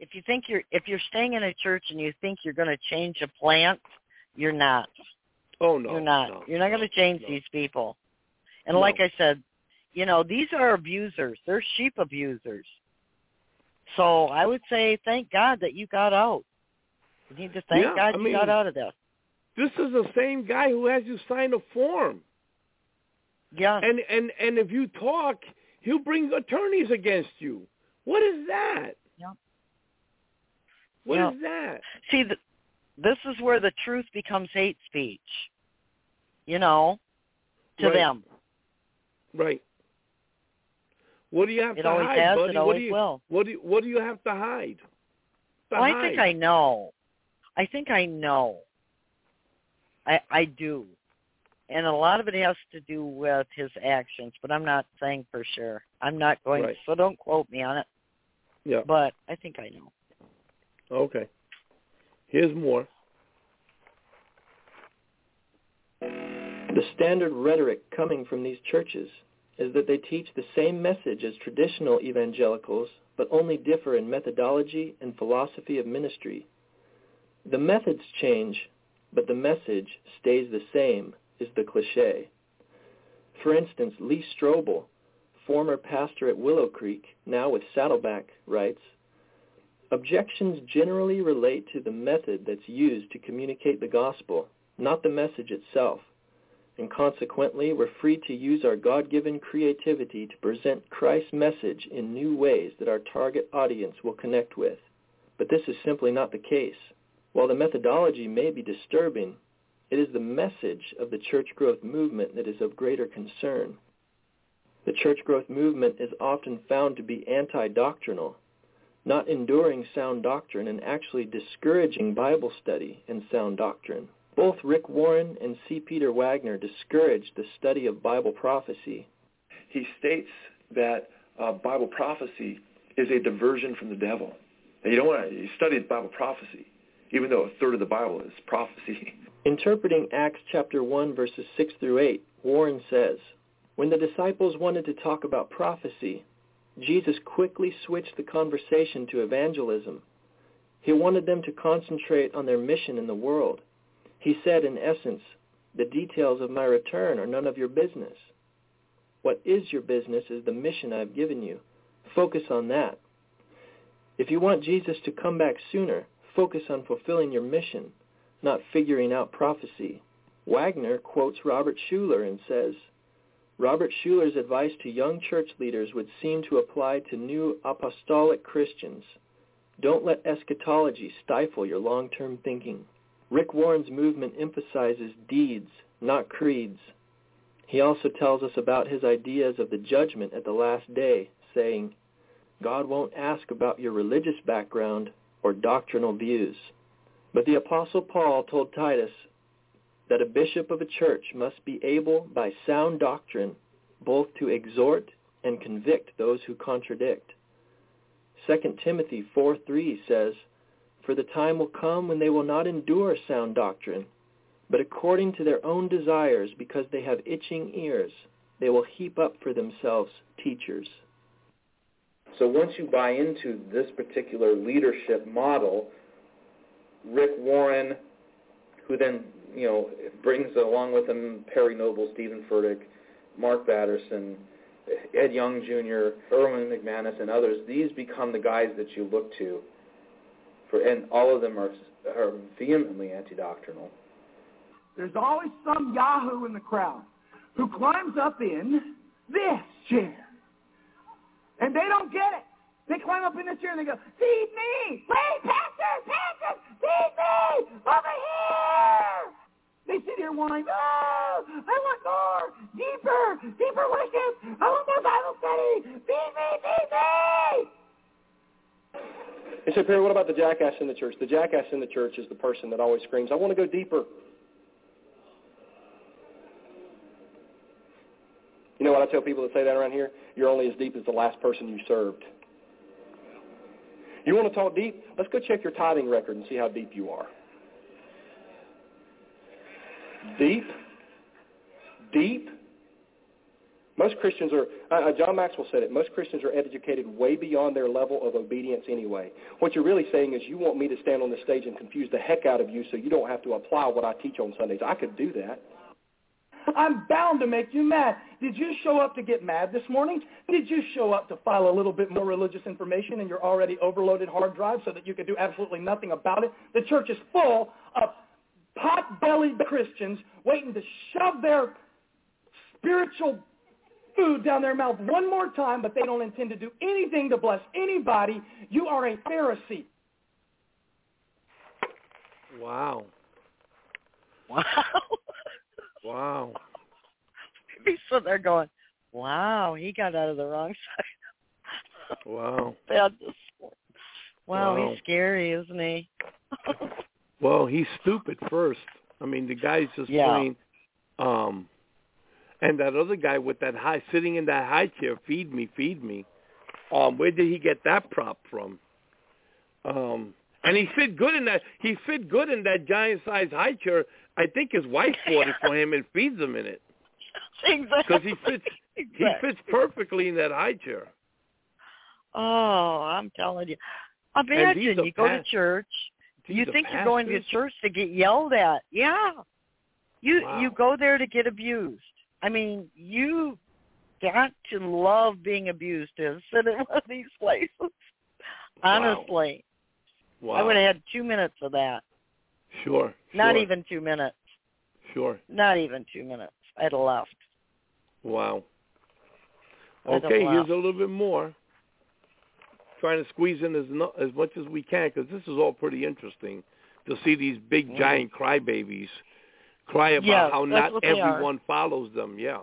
If you're staying in a church and you think you're going to change a plant, you're not. Oh no, you're not. No. You're not going to change these people. And No. like I said, these are abusers. They're sheep abusers. So I would say, thank God that you got out. You need to thank God you got out of this. This is the same guy who has you sign a form. Yeah. And if you talk, he'll bring attorneys against you. What is that? Yeah. What is that? See, this is where the truth becomes hate speech. To them. Right. What do you have it to always hide, has, buddy? It always will. What do you have to hide? I think I know. I do. And a lot of it has to do with his actions, but I'm not saying for sure. I'm not going to, so don't quote me on it. Yeah. But I think I know. Okay. Here's more. The standard rhetoric coming from these churches is that they teach the same message as traditional evangelicals, but only differ in methodology and philosophy of ministry. The methods change, but the message stays the same, is the cliché. For instance, Lee Strobel, former pastor at Willow Creek, now with Saddleback, writes, "Objections generally relate to the method that's used to communicate the gospel, not the message itself. And consequently, we're free to use our God-given creativity to present Christ's message in new ways that our target audience will connect with. But this is simply not the case. While the methodology may be disturbing, it is the message of the church growth movement that is of greater concern. The church growth movement is often found to be anti-doctrinal, not enduring sound doctrine and actually discouraging Bible study and sound doctrine. Both Rick Warren and C. Peter Wagner discouraged the study of Bible prophecy. He states that Bible prophecy is a diversion from the devil. And you don't want to study Bible prophecy, even though a third of the Bible is prophecy. Interpreting Acts chapter 1, verses 6 through 8, Warren says, "When the disciples wanted to talk about prophecy, Jesus quickly switched the conversation to evangelism. He wanted them to concentrate on their mission in the world. He said, in essence, the details of my return are none of your business. What is your business is the mission I've given you. Focus on that. If you want Jesus to come back sooner, focus on fulfilling your mission, not figuring out prophecy." Wagner quotes Robert Schuller and says, "Robert Schuller's advice to young church leaders would seem to apply to new apostolic Christians. Don't let eschatology stifle your long-term thinking." Rick Warren's movement emphasizes deeds, not creeds. He also tells us about his ideas of the judgment at the last day, saying, "God won't ask about your religious background or doctrinal views." But the Apostle Paul told Titus that a bishop of a church must be able, by sound doctrine, both to exhort and convict those who contradict. 2 Timothy 4:3 says, "For the time will come when they will not endure sound doctrine, but according to their own desires, because they have itching ears, they will heap up for themselves teachers." So once you buy into this particular leadership model, Rick Warren, who then, brings along with him Perry Noble, Stephen Furtick, Mark Batterson, Ed Young Jr., Erwin McManus, and others, these become the guys that you look to. And all of them are vehemently anti-doctrinal. There's always some yahoo in the crowd who climbs up in this chair. And they don't get it. They climb up in this chair and they go, "Feed me! Wait, pastor, feed me! Over here!" They sit here whining, "Oh, I want more! Deeper worship! I want more Bible study! Feed me! They said, "Perry, what about the jackass in the church?" The jackass in the church is the person that always screams, "I want to go deeper." You know what I tell people that say that around here? You're only as deep as the last person you served. You want to talk deep? Let's go check your tithing record and see how deep you are. Deep? Most Christians are, John Maxwell said it, most Christians are educated way beyond their level of obedience anyway. What you're really saying is you want me to stand on the stage and confuse the heck out of you so you don't have to apply what I teach on Sundays. I could do that. I'm bound to make you mad. Did you show up to get mad this morning? Did you show up to file a little bit more religious information in your already overloaded hard drive so that you could do absolutely nothing about it? The church is full of pot-bellied Christians waiting to shove their spiritual food down their mouth one more time, but they don't intend to do anything to bless anybody. You are a Pharisee. Wow. Wow. Wow. Maybe so they're going, wow, he got out of the wrong side. Wow. Wow, he's scary, isn't he? Well, he's stupid first. I mean, the guy's just plain. And that other guy with that sitting in that high chair, feed me. Where did he get that prop from? And he fit good in that. He fit good in that giant-sized high chair. I think his wife bought it for him and feeds him in it. Exactly. Because he fits perfectly in that high chair. Oh, I'm telling you. Imagine you go to church. You think you're going to church to get yelled at. Yeah. You go there to get abused. I mean, you got to love being abused to sit in one of these places. Honestly. Wow. I would have had 2 minutes of that. Sure. Not even 2 minutes. Sure. Not even 2 minutes. I'd have left. Wow. Okay, here's a little bit more. Trying to squeeze in as much as we can, because this is all pretty interesting to see these big, giant crybabies cry about how not everyone follows them. Yeah.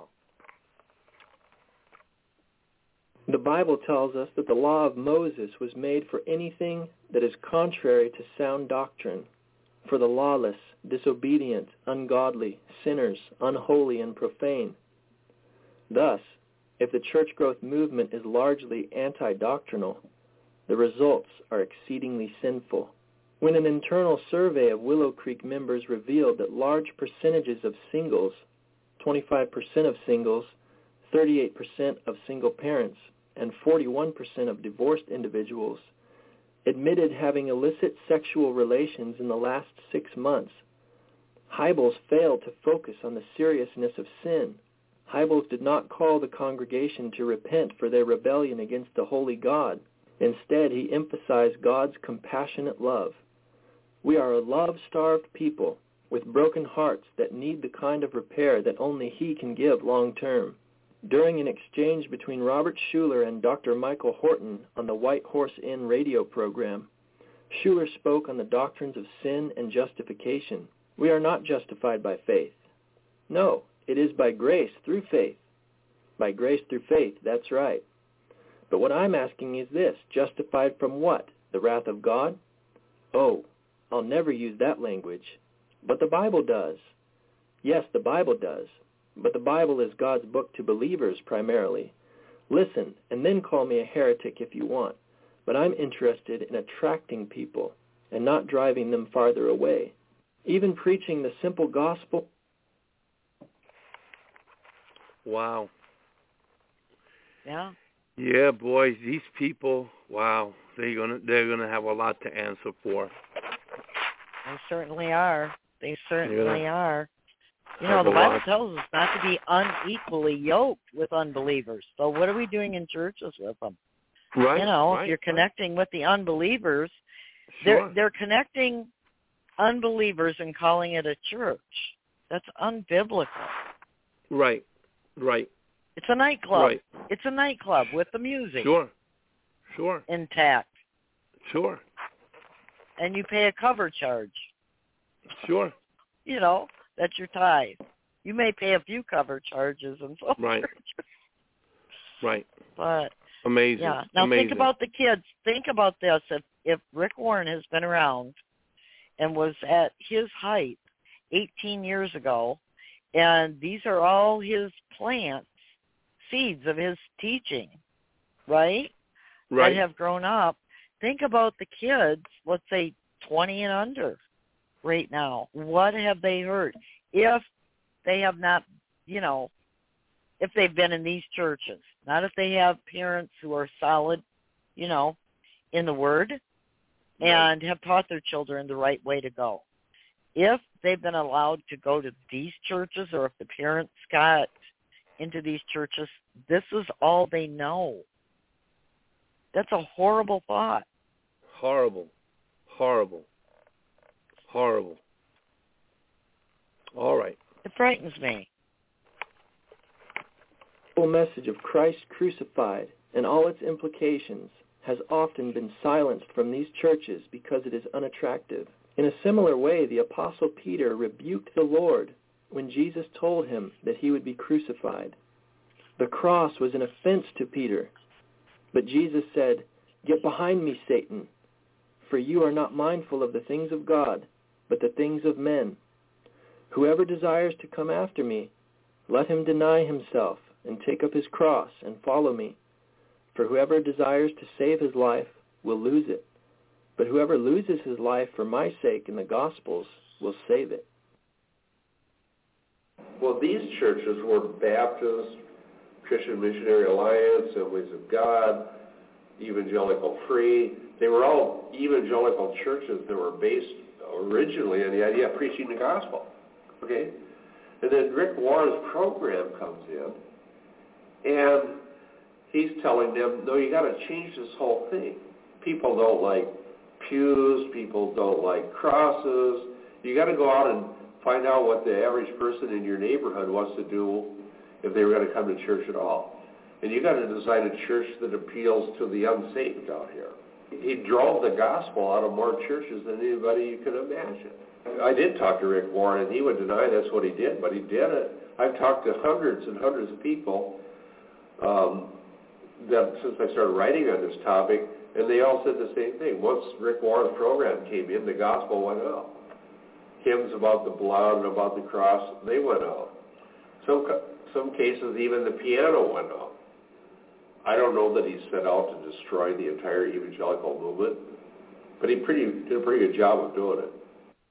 The Bible tells us that the law of Moses was made for anything that is contrary to sound doctrine, for the lawless, disobedient, ungodly, sinners, unholy, and profane. Thus, if the church growth movement is largely anti-doctrinal, the results are exceedingly sinful. When an internal survey of Willow Creek members revealed that large percentages of singles, 25% of singles, 38% of single parents, and 41% of divorced individuals admitted having illicit sexual relations in the last 6 months, Hybels failed to focus on the seriousness of sin. Hybels did not call the congregation to repent for their rebellion against the holy God. Instead, he emphasized God's compassionate love. We are a love-starved people with broken hearts that need the kind of repair that only he can give long-term. During an exchange between Robert Schuller and Dr. Michael Horton on the White Horse Inn radio program, Schuller spoke on the doctrines of sin and justification. We are not justified by faith. No, it is by grace through faith. By grace through faith, that's right. But what I'm asking is this, justified from what? The wrath of God? Oh, I'll never use that language. But the Bible does. Yes, the Bible does. But the Bible is God's book to believers primarily. Listen, and then call me a heretic if you want. But I'm interested in attracting people and not driving them farther away. Even preaching the simple gospel. Wow. Yeah. Yeah, boys, these people, wow, they're gonna have a lot to answer for. They certainly are. They certainly are. You know, the Bible tells us not to be unequally yoked with unbelievers. So what are we doing in churches with them? Right. You know, if you're connecting with the unbelievers, they're connecting unbelievers and calling it a church. That's unbiblical. Right. Right. It's a nightclub. Right. It's a nightclub with the music. Sure. Intact. Sure. And you pay a cover charge. Sure. You know, that's your tithe. You may pay a few cover charges and so Right. Right. But amazing. Yeah. Now amazing. Think about the kids. Think about this. If Rick Warren has been around and was at his height 18 years ago, and these are all his plants, seeds of his teaching, right? Right. That have grown up. Think about the kids, let's say 20 and under right now. What have they heard? If they have not, if they've been in these churches, not if they have parents who are solid, in the Word and have taught their children the right way to go. If they've been allowed to go to these churches, or if the parents got into these churches, this is all they know. That's a horrible thought. Horrible. Horrible. Horrible. All right. It frightens me. The message of Christ crucified and all its implications has often been silenced from these churches because it is unattractive. In a similar way, the Apostle Peter rebuked the Lord when Jesus told him that he would be crucified. The cross was an offense to Peter, but Jesus said, "Get behind me, Satan, for you are not mindful of the things of God, but the things of men. Whoever desires to come after me, let him deny himself and take up his cross and follow me. For whoever desires to save his life will lose it, but whoever loses his life for my sake and the gospel's will save it." Well, these churches were Baptist, Christian Missionary Alliance, Assemblies of God, Evangelical Free. They were all evangelical churches that were based originally on the idea of preaching the gospel. Okay? And then Rick Warren's program comes in, and he's telling them, no, you got to change this whole thing. People don't like pews. People don't like crosses. You got to go out and find out what the average person in your neighborhood wants to do if they were going to come to church at all. And you got to design a church that appeals to the unsaved out here. He drove the gospel out of more churches than anybody you could imagine. I did talk to Rick Warren, and he would deny that's what he did, but he did it. I've talked to hundreds and hundreds of people that since I started writing on this topic, and they all said the same thing. Once Rick Warren's program came in, the gospel went out. Hymns about the blood and about the cross, they went out. Some cases, even the piano went out. I don't know that he set out to destroy the entire evangelical movement, but he did a pretty good job of doing it.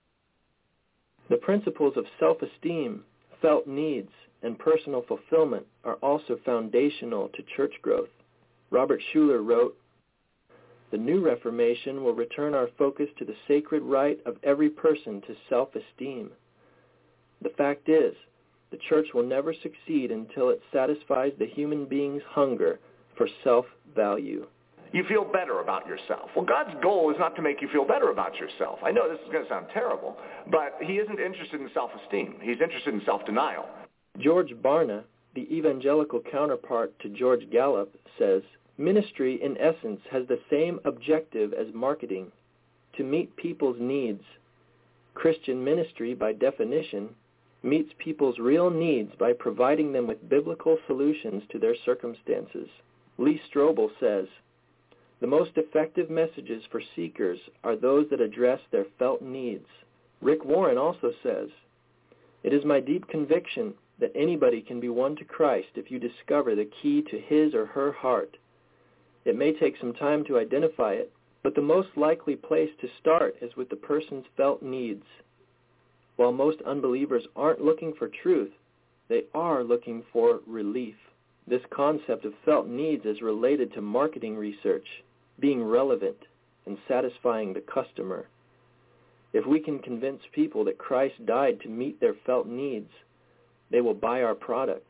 The principles of self-esteem, felt needs, and personal fulfillment are also foundational to church growth. Robert Schuller wrote, "The new Reformation will return our focus to the sacred right of every person to self-esteem. The fact is, the church will never succeed until it satisfies the human being's hunger for self-value." You feel better about yourself. Well, God's goal is not to make you feel better about yourself. I know this is going to sound terrible, but he isn't interested in self-esteem. He's interested in self-denial. George Barna, the evangelical counterpart to George Gallup, says, "Ministry, in essence, has the same objective as marketing, to meet people's needs. Christian ministry, by definition, meets people's real needs by providing them with biblical solutions to their circumstances." Lee Strobel says, "The most effective messages for seekers are those that address their felt needs." Rick Warren also says, "It is my deep conviction that anybody can be won to Christ if you discover the key to his or her heart. It may take some time to identify it, but the most likely place to start is with the person's felt needs. While most unbelievers aren't looking for truth, they are looking for relief. This concept of felt needs is related to marketing research, being relevant, and satisfying the customer. If we can convince people that Christ died to meet their felt needs, they will buy our product.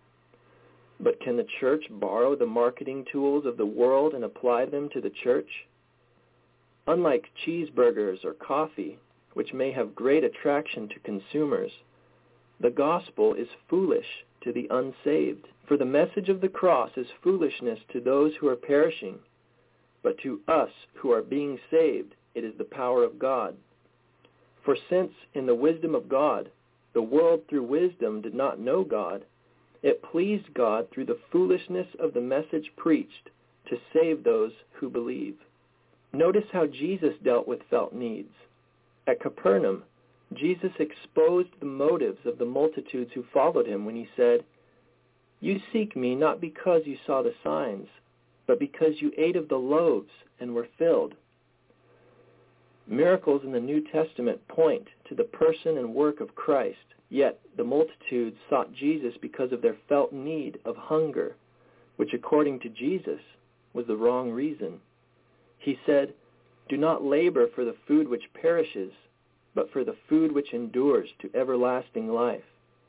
But can the church borrow the marketing tools of the world and apply them to the church? Unlike cheeseburgers or coffee, which may have great attraction to consumers, the gospel is foolish to the unsaved. For the message of the cross is foolishness to those who are perishing, but to us who are being saved, it is the power of God. For since in the wisdom of God, the world through wisdom did not know God, it pleased God through the foolishness of the message preached to save those who believe." Notice how Jesus dealt with felt needs. At Capernaum, Jesus exposed the motives of the multitudes who followed him when he said, "You seek me not because you saw the signs, but because you ate of the loaves and were filled." Miracles in the New Testament point to the person and work of Christ, yet the multitudes sought Jesus because of their felt need of hunger, which according to Jesus was the wrong reason. He said, "Do not labor for the food which perishes, but for the food which endures to everlasting life."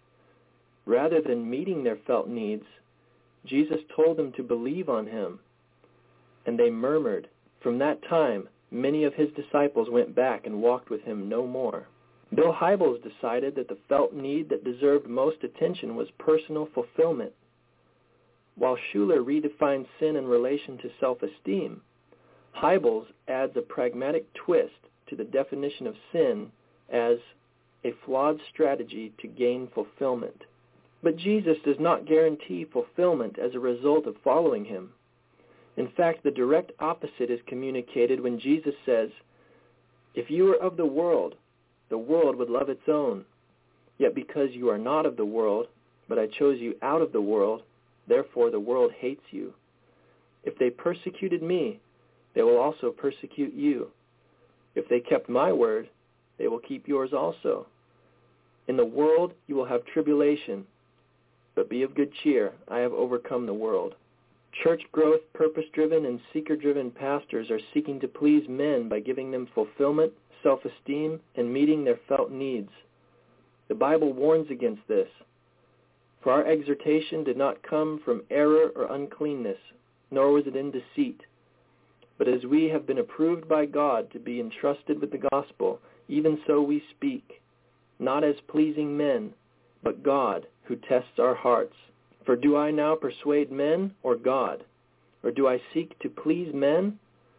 Rather than meeting their felt needs, Jesus told them to believe on him, and they murmured. From that time, many of his disciples went back and walked with him no more. Bill Hybels decided that the felt need that deserved most attention was personal fulfillment. While Schuller redefined sin in relation to self-esteem, Hybels adds a pragmatic twist to the definition of sin as a flawed strategy to gain fulfillment. But Jesus does not guarantee fulfillment as a result of following him. In fact, the direct opposite is communicated when Jesus says, "If you were of the world would love its own. Yet because you are not of the world, but I chose you out of the world, therefore the world hates you. If they persecuted me, they will also persecute you. If they kept my word, they will keep yours also. In the world you will have tribulation, but be of good cheer. I have overcome the world." Church growth, purpose-driven, and seeker-driven pastors are seeking to please men by giving them fulfillment, self-esteem, and meeting their felt needs. The Bible warns against this. For our exhortation did not come from error or uncleanness, nor was it in deceit. But as we have been approved by God to be entrusted with the gospel, even so we speak, not as pleasing men, but God, who tests our hearts. For do I now persuade men or God? Or do I seek to please men?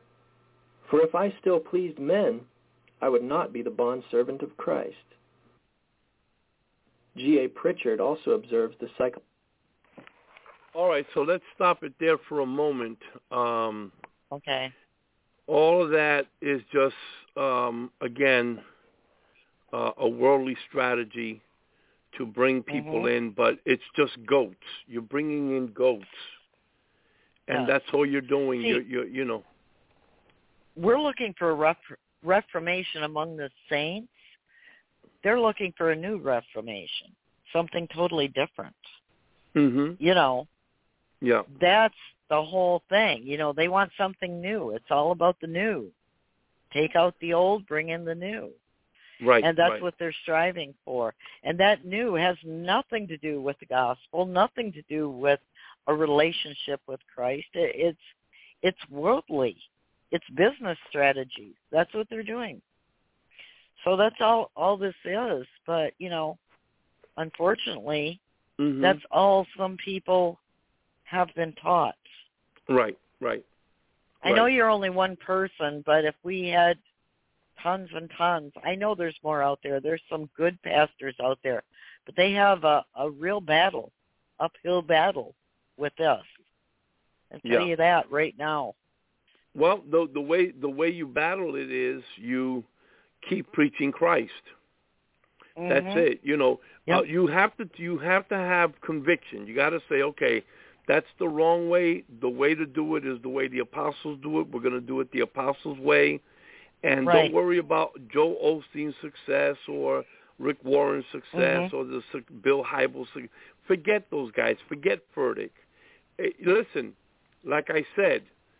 For if I still pleased men, I would not be the bondservant of Christ. G.A. Pritchard also observes the cycle. All right, so let's stop it there for a moment. Okay. All of that is just, again, a worldly strategy to bring people in, but it's just goats. You're bringing in goats, and that's all you're doing. See, you know. We're looking for a reformation among the saints. They're looking for a new reformation, something totally different. Mm-hmm. You know. Yeah. That's the whole thing. You know, they want something new. It's all about the new. Take out the old, bring in the new. Right. And that's what they're striving for. And that new has nothing to do with the gospel, nothing to do with a relationship with Christ. It's worldly. It's business strategies. That's what they're doing. So that's all this is. But, you know, unfortunately, that's all some people have been taught. Right. I know you're only one person, but if we had tons and tons, I know there's more out there. There's some good pastors out there, but they have a real battle, uphill battle with us. I'll tell you that right now. Well, the way you battle it is you keep preaching Christ. That's it. You know, you have to have conviction. You got to say, okay, that's the wrong way. The way to do it is the way the apostles do it. We're going to do it the apostles' way. And don't worry about Joel Osteen's success or Rick Warren's success or the Bill Hybels. Forget those guys. Forget Furtick. Listen, like I said,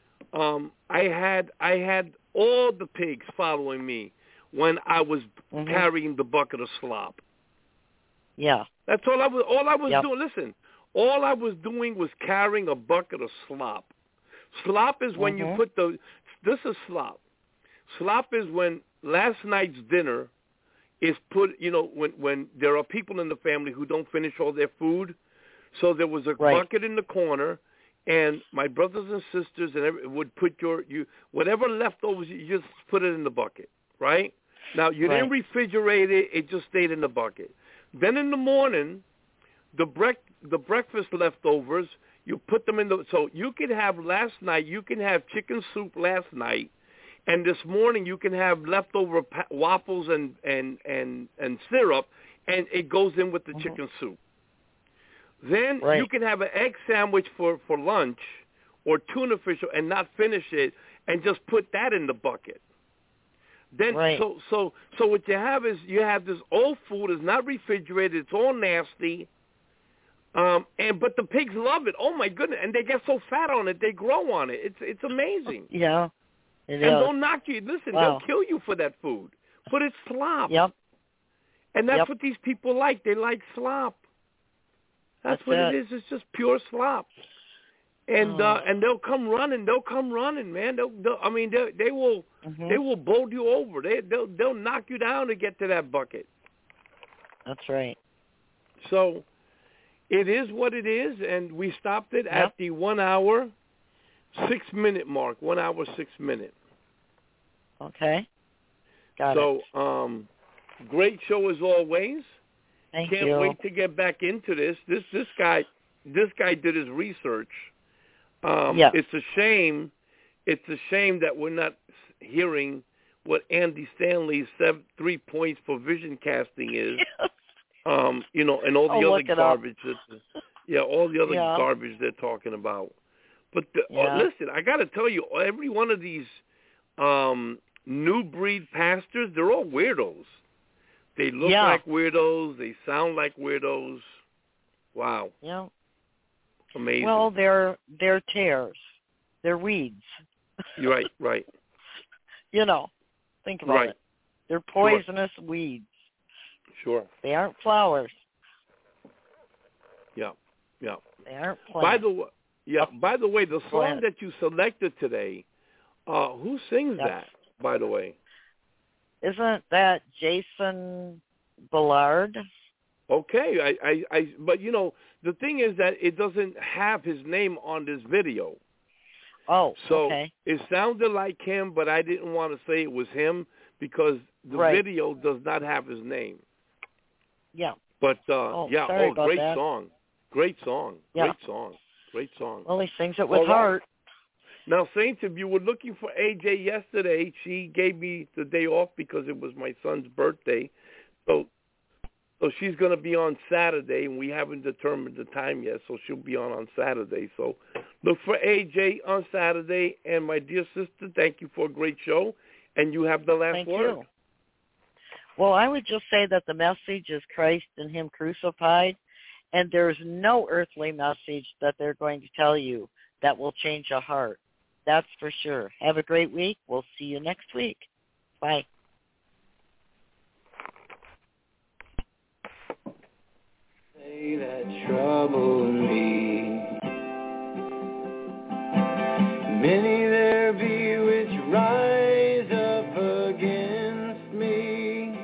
I had all the pigs following me when I was carrying the bucket of slop. Yeah. That's all I was doing. Listen, all I was doing was carrying a bucket of slop. Slop is when you put this is slop. Slop is when last night's dinner is put, you know, when there are people in the family who don't finish all their food. So there was a bucket in the corner, and my brothers and sisters would put whatever leftovers, you just put it in the bucket, right? Now, you didn't refrigerate it. It just stayed in the bucket. Then in the morning, the breakfast leftovers, you put them in so you could have you can have chicken soup last night, and this morning you can have leftover waffles and syrup, and it goes in with the chicken soup. Then you can have an egg sandwich for lunch or tuna fish and not finish it and just put that in the bucket. Then so what you have is you have this old food. It's not refrigerated. It's all nasty. But the pigs love it. Oh my goodness! And they get so fat on it, they grow on it. It's amazing. Yeah, it is. And they'll knock you. Listen, they'll kill you for that food. But it's slop. Yep. And that's what these people like. They like slop. That's what it is. It's just pure slop. And and they'll come running. They'll come running, man. They will bowl you over. They'll knock you down to get to that bucket. That's right. So it is what it is, and we stopped it at the 1 hour, 6 minute mark. 1 hour, 6 minutes. Okay. Got it. So great show as always. Thank you. Can't wait to get back into this. This guy did his research. It's a shame. It's a shame that we're not hearing what Andy Stanley's 3 points for vision casting is. And all the other garbage. All the other garbage they're talking about. But listen, I got to tell you, every one of these new breed pastors, they're all weirdos. They look like weirdos. They sound like weirdos. Wow. Yeah. Amazing. Well, they're tares. They're weeds. You're right. Think about it. They're poisonous weeds. Sure. They aren't flowers. Yeah. They aren't plants. By the way, the song that you selected today, who sings that, by the way? Isn't that Jason Ballard? Okay, but the thing is that it doesn't have his name on this video. Oh, so okay. It sounded like him, but I didn't want to say it was him because the video does not have his name. Yeah. But sorry about great that. song. Great song. Yeah. Great song. Well, he sings it with heart. Now, Saints, if you were looking for AJ yesterday, she gave me the day off because it was my son's birthday. So she's going to be on Saturday, and we haven't determined the time yet, so she'll be on Saturday. So look for AJ on Saturday. And my dear sister, thank you for a great show. And you have the last word. Thank you. Well, I would just say that the message is Christ and Him crucified, and there's no earthly message that they're going to tell you that will change your heart. That's for sure. Have a great week. We'll see you next week. Bye. Say that trouble me. Many there be which rise up against me.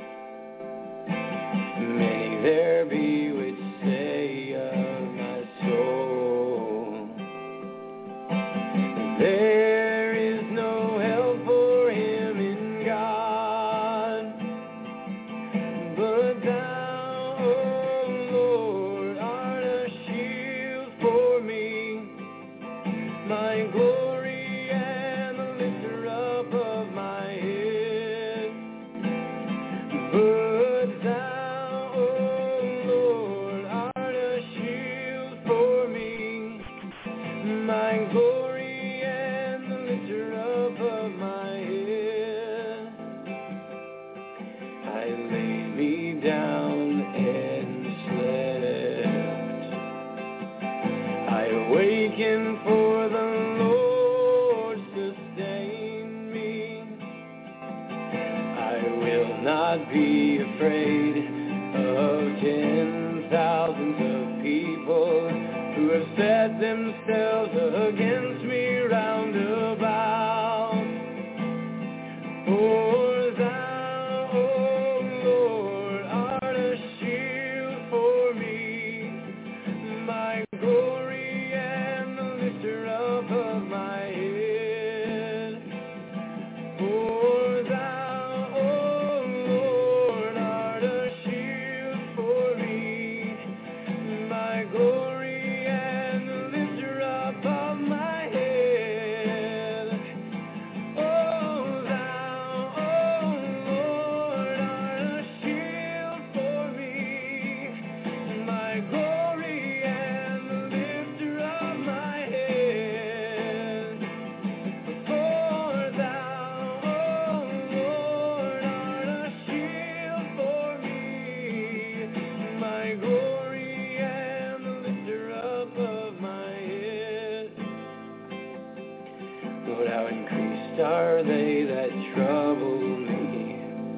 Many there be which say of my soul, there is no help for him in God. But thou, O Lord, art a shield for me, my glory and the lifter up of my head. But thou, O Lord, art a shield for me, my glory and the lifter up of my head. I lay me down and slept. I awakened, for the Lord sustained me. I will not be afraid of 10,000s of people who have set themselves against me round about. For thou, O Lord, art a shield for me, my glory and the lifter up of my head. For thou, O Lord, art a shield for me, my glory and the lifter up are they that trouble me?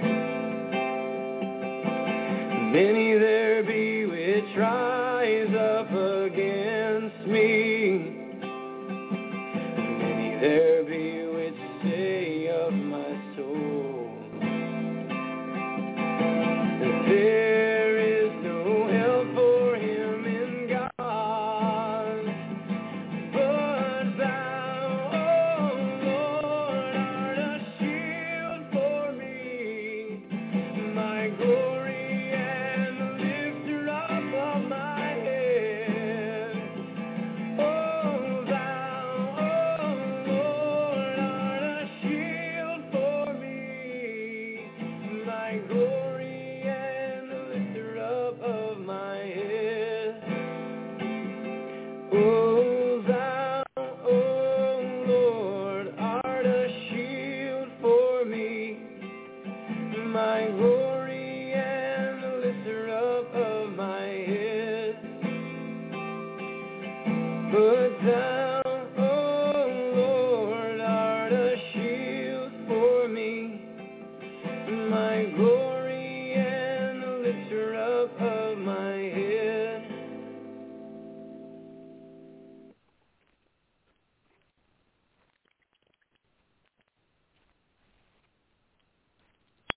Many there be which rise up against me. Many there be which say of my soul that there is no help for him in God. But thou, O Lord, art a shield for me, my glory and the lifter up of my head. Oh, thou, O Lord, art a shield for me, my glory and the lifter up of my head. Oh, thou, O Lord, art a shield for me, my glory and the lifter up of my head. But thou